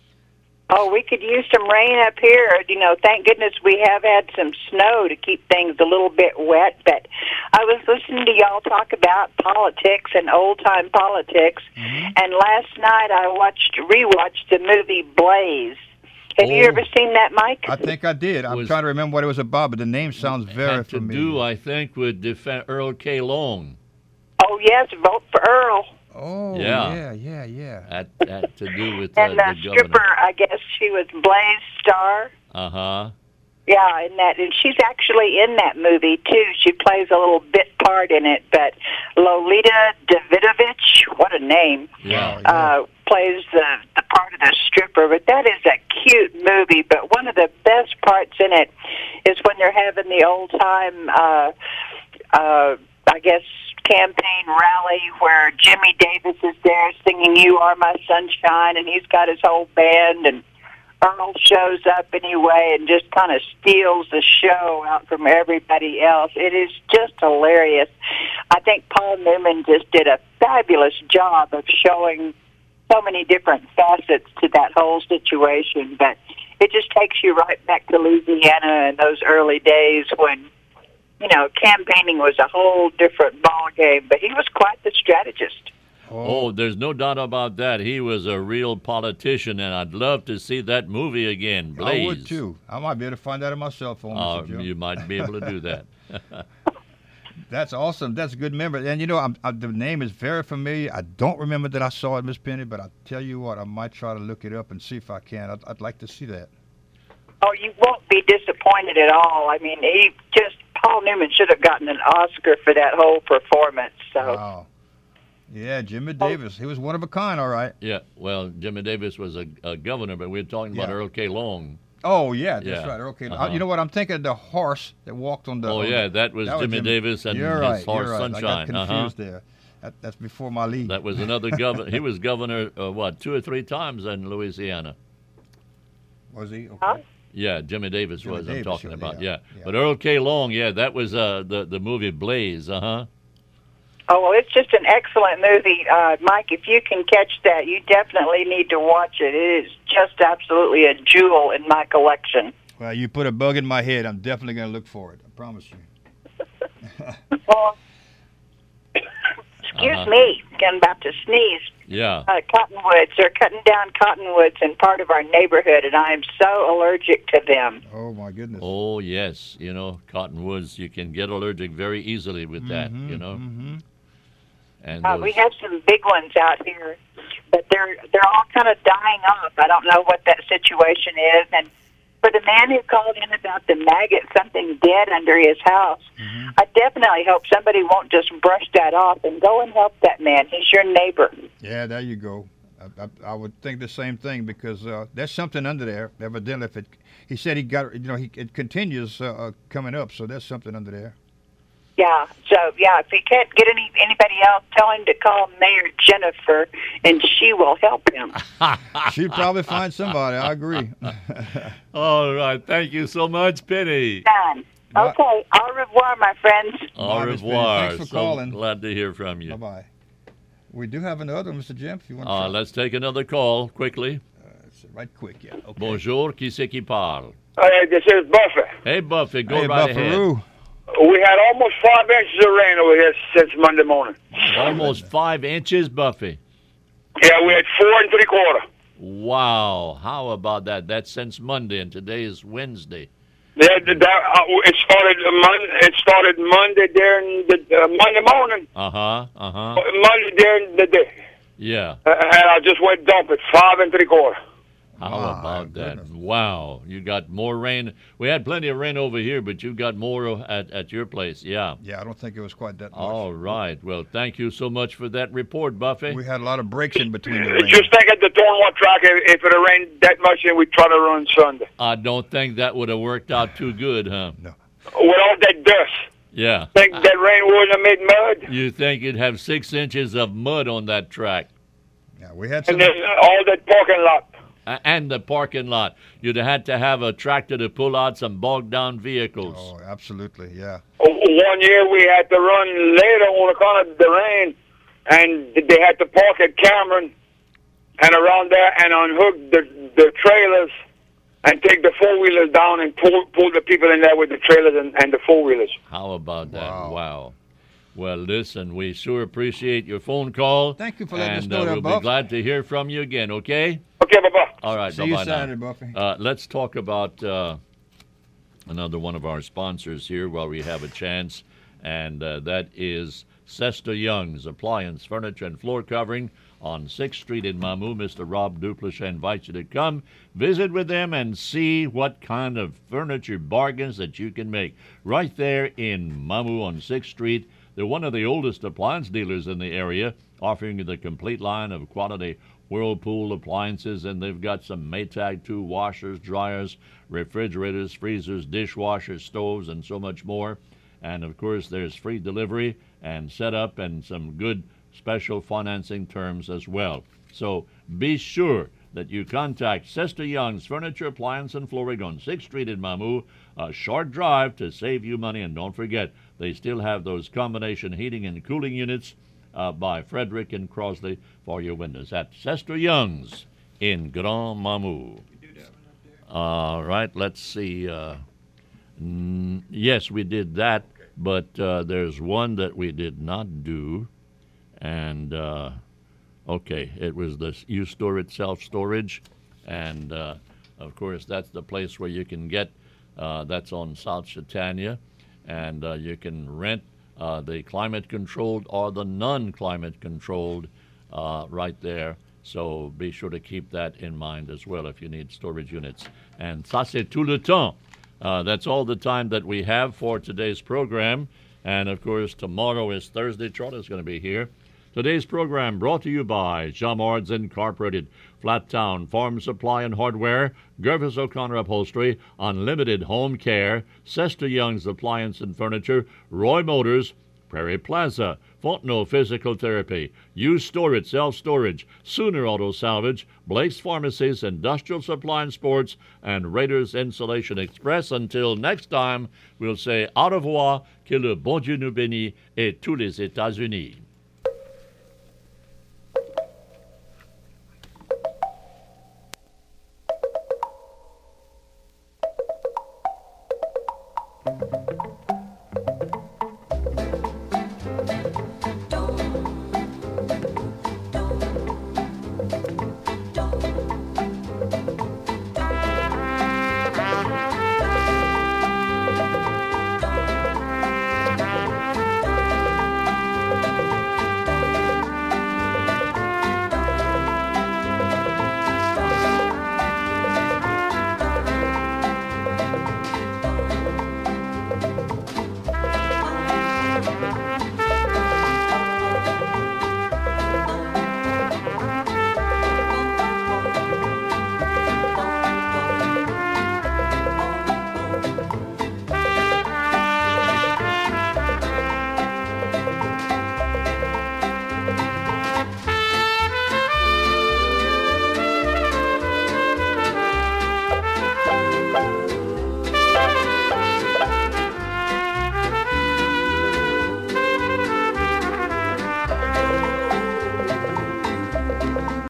Oh, we could use some rain up here. You know, thank goodness we have had some snow to keep things a little bit wet. But I was listening to y'all talk about politics and old-time politics, Mm-hmm. and last night I watched rewatched the movie Blaze. Have you Oh. ever seen that, Mike? I think I did. I'm Was- trying to remember what it was about, but the name sounds very Had to familiar. do, I think, with defend Earl K. Long. Oh, yes, vote for Earl. Oh, Yeah. yeah, yeah, yeah. Had, had to do with uh, And the the governor. stripper, I guess she was Blaze Star. Uh huh. Yeah, in that, and she's actually in that movie too. She plays a little bit part in it. But Lolita Davidovich, what a name! Yeah, yeah. Uh, plays the the part of the stripper. But that is a cute movie. But one of the best parts in it is when they're having the old time, uh, uh, I guess, campaign rally where Jimmy Davis is there singing "You Are My Sunshine," and he's got his whole band and. Earl shows up anyway and just kind of steals the show out from everybody else. It is just hilarious. I think Paul Newman just did a fabulous job of showing so many different facets to that whole situation. But it just takes you right back to Louisiana in those early days when, you know, campaigning was a whole different ball game. But he was quite the strategist. Oh, there's no doubt about that. He was a real politician, and I'd love to see that movie again, Blaze. I would, too. I might be able to find that on my cell phone, Uh, Mister Joe. you might be able to do that. That's awesome. That's a good memory. And, you know, I'm, I, the name is very familiar. I don't remember that I saw it, Miss Penny, but I tell you what, I might try to look it up and see if I can. I'd, I'd like to see that. Oh, you won't be disappointed at all. I mean, he just, Paul Newman should have gotten an Oscar for that whole performance. So. Wow. Yeah, Jimmy Davis. He was one of a kind, all right. Yeah, well, Jimmy Davis was a, a governor, but we were talking about Yeah. Earl K. Long. Oh, yeah, that's Yeah. right. Okay. Uh-huh. You know what? I'm thinking of the horse that walked on the... Oh, on yeah, the, that was Jimmy Davis and you're his right, horse you're right. Sunshine. I got confused Uh-huh. there. That, that's before my league. That was another governor. He was governor, uh, what, two or three times in Louisiana. Was he? Okay. Huh? Yeah, Jimmy Davis Jimmy was, Davis, I'm talking yeah, about, yeah, yeah. yeah. But Earl K. Long, yeah, that was uh, the, the movie Blaze, uh-huh. Oh, well, it's just an excellent movie. Uh, Mike, if you can catch that, you definitely need to watch it. It is just absolutely a jewel in my collection. Well, you put a bug in my head. I'm definitely going to look for it. I promise you. Well, excuse Uh-huh. me, I'm about to sneeze. Yeah. Uh, cottonwoods. They're cutting down cottonwoods in part of our neighborhood, and I am so allergic to them. Oh, my goodness. Oh, yes. You know, cottonwoods, you can get allergic very easily with that, Mhm, you know. mhm. And Uh, those, we have some big ones out here, but they're they're all kind of dying off. I don't know what that situation is. And for the man who called in about the maggot, something dead under his house, Mm-hmm. I definitely hope somebody won't just brush that off and go and help that man. He's your neighbor. Yeah, there you go. I, I, I would think the same thing because uh, there's something under there. Evidently, if it, he said he got, you know, he it continues uh, uh, coming up, so there's something under there. Yeah. So yeah, if he can't get any anybody else, tell him to call Mayor Jennifer, and she will help him. She'd probably find somebody. I agree. All right. Thank you so much, Penny. Done. Okay. Au revoir, my friends. Au Bye, Miss Penny. revoir. Thanks for So calling. glad to hear from you. Bye bye. We do have another one, Mister Jim. If you want to Uh, try. let's take another call quickly. It's right quick, yeah. Okay. Bonjour, qui c'est qui parle? Hey, this is Buffett. Hey, Buffy, go Hey, right ahead. Buffaroo. We had almost five inches of rain over here since Monday morning. Almost five inches, Buffy. Yeah, we had four and three quarter. Wow. How about that? That's since Monday, and today is Wednesday. Yeah, that, uh, it started Monday. It started Monday during the uh, Monday morning. Uh huh. Uh huh. Monday during the day, Yeah. uh, and I just went dump it five and three quarter. How My about that? goodness. Wow. You got more rain. We had plenty of rain over here, but you got more at, at your place. Yeah. Yeah, I don't think it was quite that much. All right. Well, thank you so much for that report, Buffy. We had a lot of breaks in between the Uh, rain. Just think at the Thornwood track, if, if it had rained that much, then we'd try to run Sunday. I don't think that would have worked out too good, huh? No. With all that dust, Yeah. think that rain wouldn't have made mud, You think you'd have six inches of mud on that track Yeah, we had some. and then all that parking lot. A- and the parking lot. You'd have had to have a tractor to pull out some bogged down vehicles. Oh, absolutely, yeah. One year we had to run later on account of the rain, and they had to park at Cameron and around there and unhook the the trailers and take the four wheelers down and pull pull the people in there with the trailers and, and the four wheelers. How about that? Wow. Wow. Well, listen, we sure appreciate your phone call. Thank you for letting us and, know uh, that, we'll Buff. be glad to hear from you again, okay? Okay, bye-bye. All right, See you bye-bye now. Saturday, Buffy. Uh, let's talk about uh, another one of our sponsors here while we have a chance, and uh, that is Sesta Young's Appliance, Furniture, and Floor Covering on sixth Street in Mamou. Mister Rob Duplass invites you to come visit with them and see what kind of furniture bargains that you can make right there in Mamou on sixth Street. They're one of the oldest appliance dealers in the area, offering you the complete line of quality Whirlpool appliances, and they've got some Maytag two washers, dryers, refrigerators, freezers, dishwashers, stoves, and so much more. And, of course, there's free delivery and setup and some good special financing terms as well. So be sure that you contact Sister Young's Furniture, Appliance, and Flooring on sixth Street in Mamou. A short drive to save you money. And don't forget, they still have those combination heating and cooling units uh, by Frederick and Crosley for your windows at Sister Young's in Grand Mamou. All right, let's see. Uh, mm, yes, we did that, but uh, there's one that we did not do. And, uh, okay, it was the You Store It Self-Storage. And, uh, of course, that's the place where you can get, uh, that's on South Chautauqua. And uh, you can rent uh, the climate-controlled or the non-climate-controlled uh, right there. So be sure to keep that in mind as well if you need storage units. And ça, c'est tout le temps. Uh, that's all the time that we have for today's program. And, of course, tomorrow is Thursday. Charlie's going to be here. Today's program brought to you by Jamard's Incorporated, Flat Town Farm Supply and Hardware, Gervis O'Connor Upholstery, Unlimited Home Care, Sister Young's Appliance and Furniture, Roy Motors, Prairie Plaza, Fontenot Physical Therapy, You Store It Self-Storage, Sooner Auto Salvage, Blake's Pharmacies, Industrial Supply and Sports, and Raiders Insulation Express. Until next time, we'll say au revoir, que le bon Dieu nous bénisse et tous les États-Unis.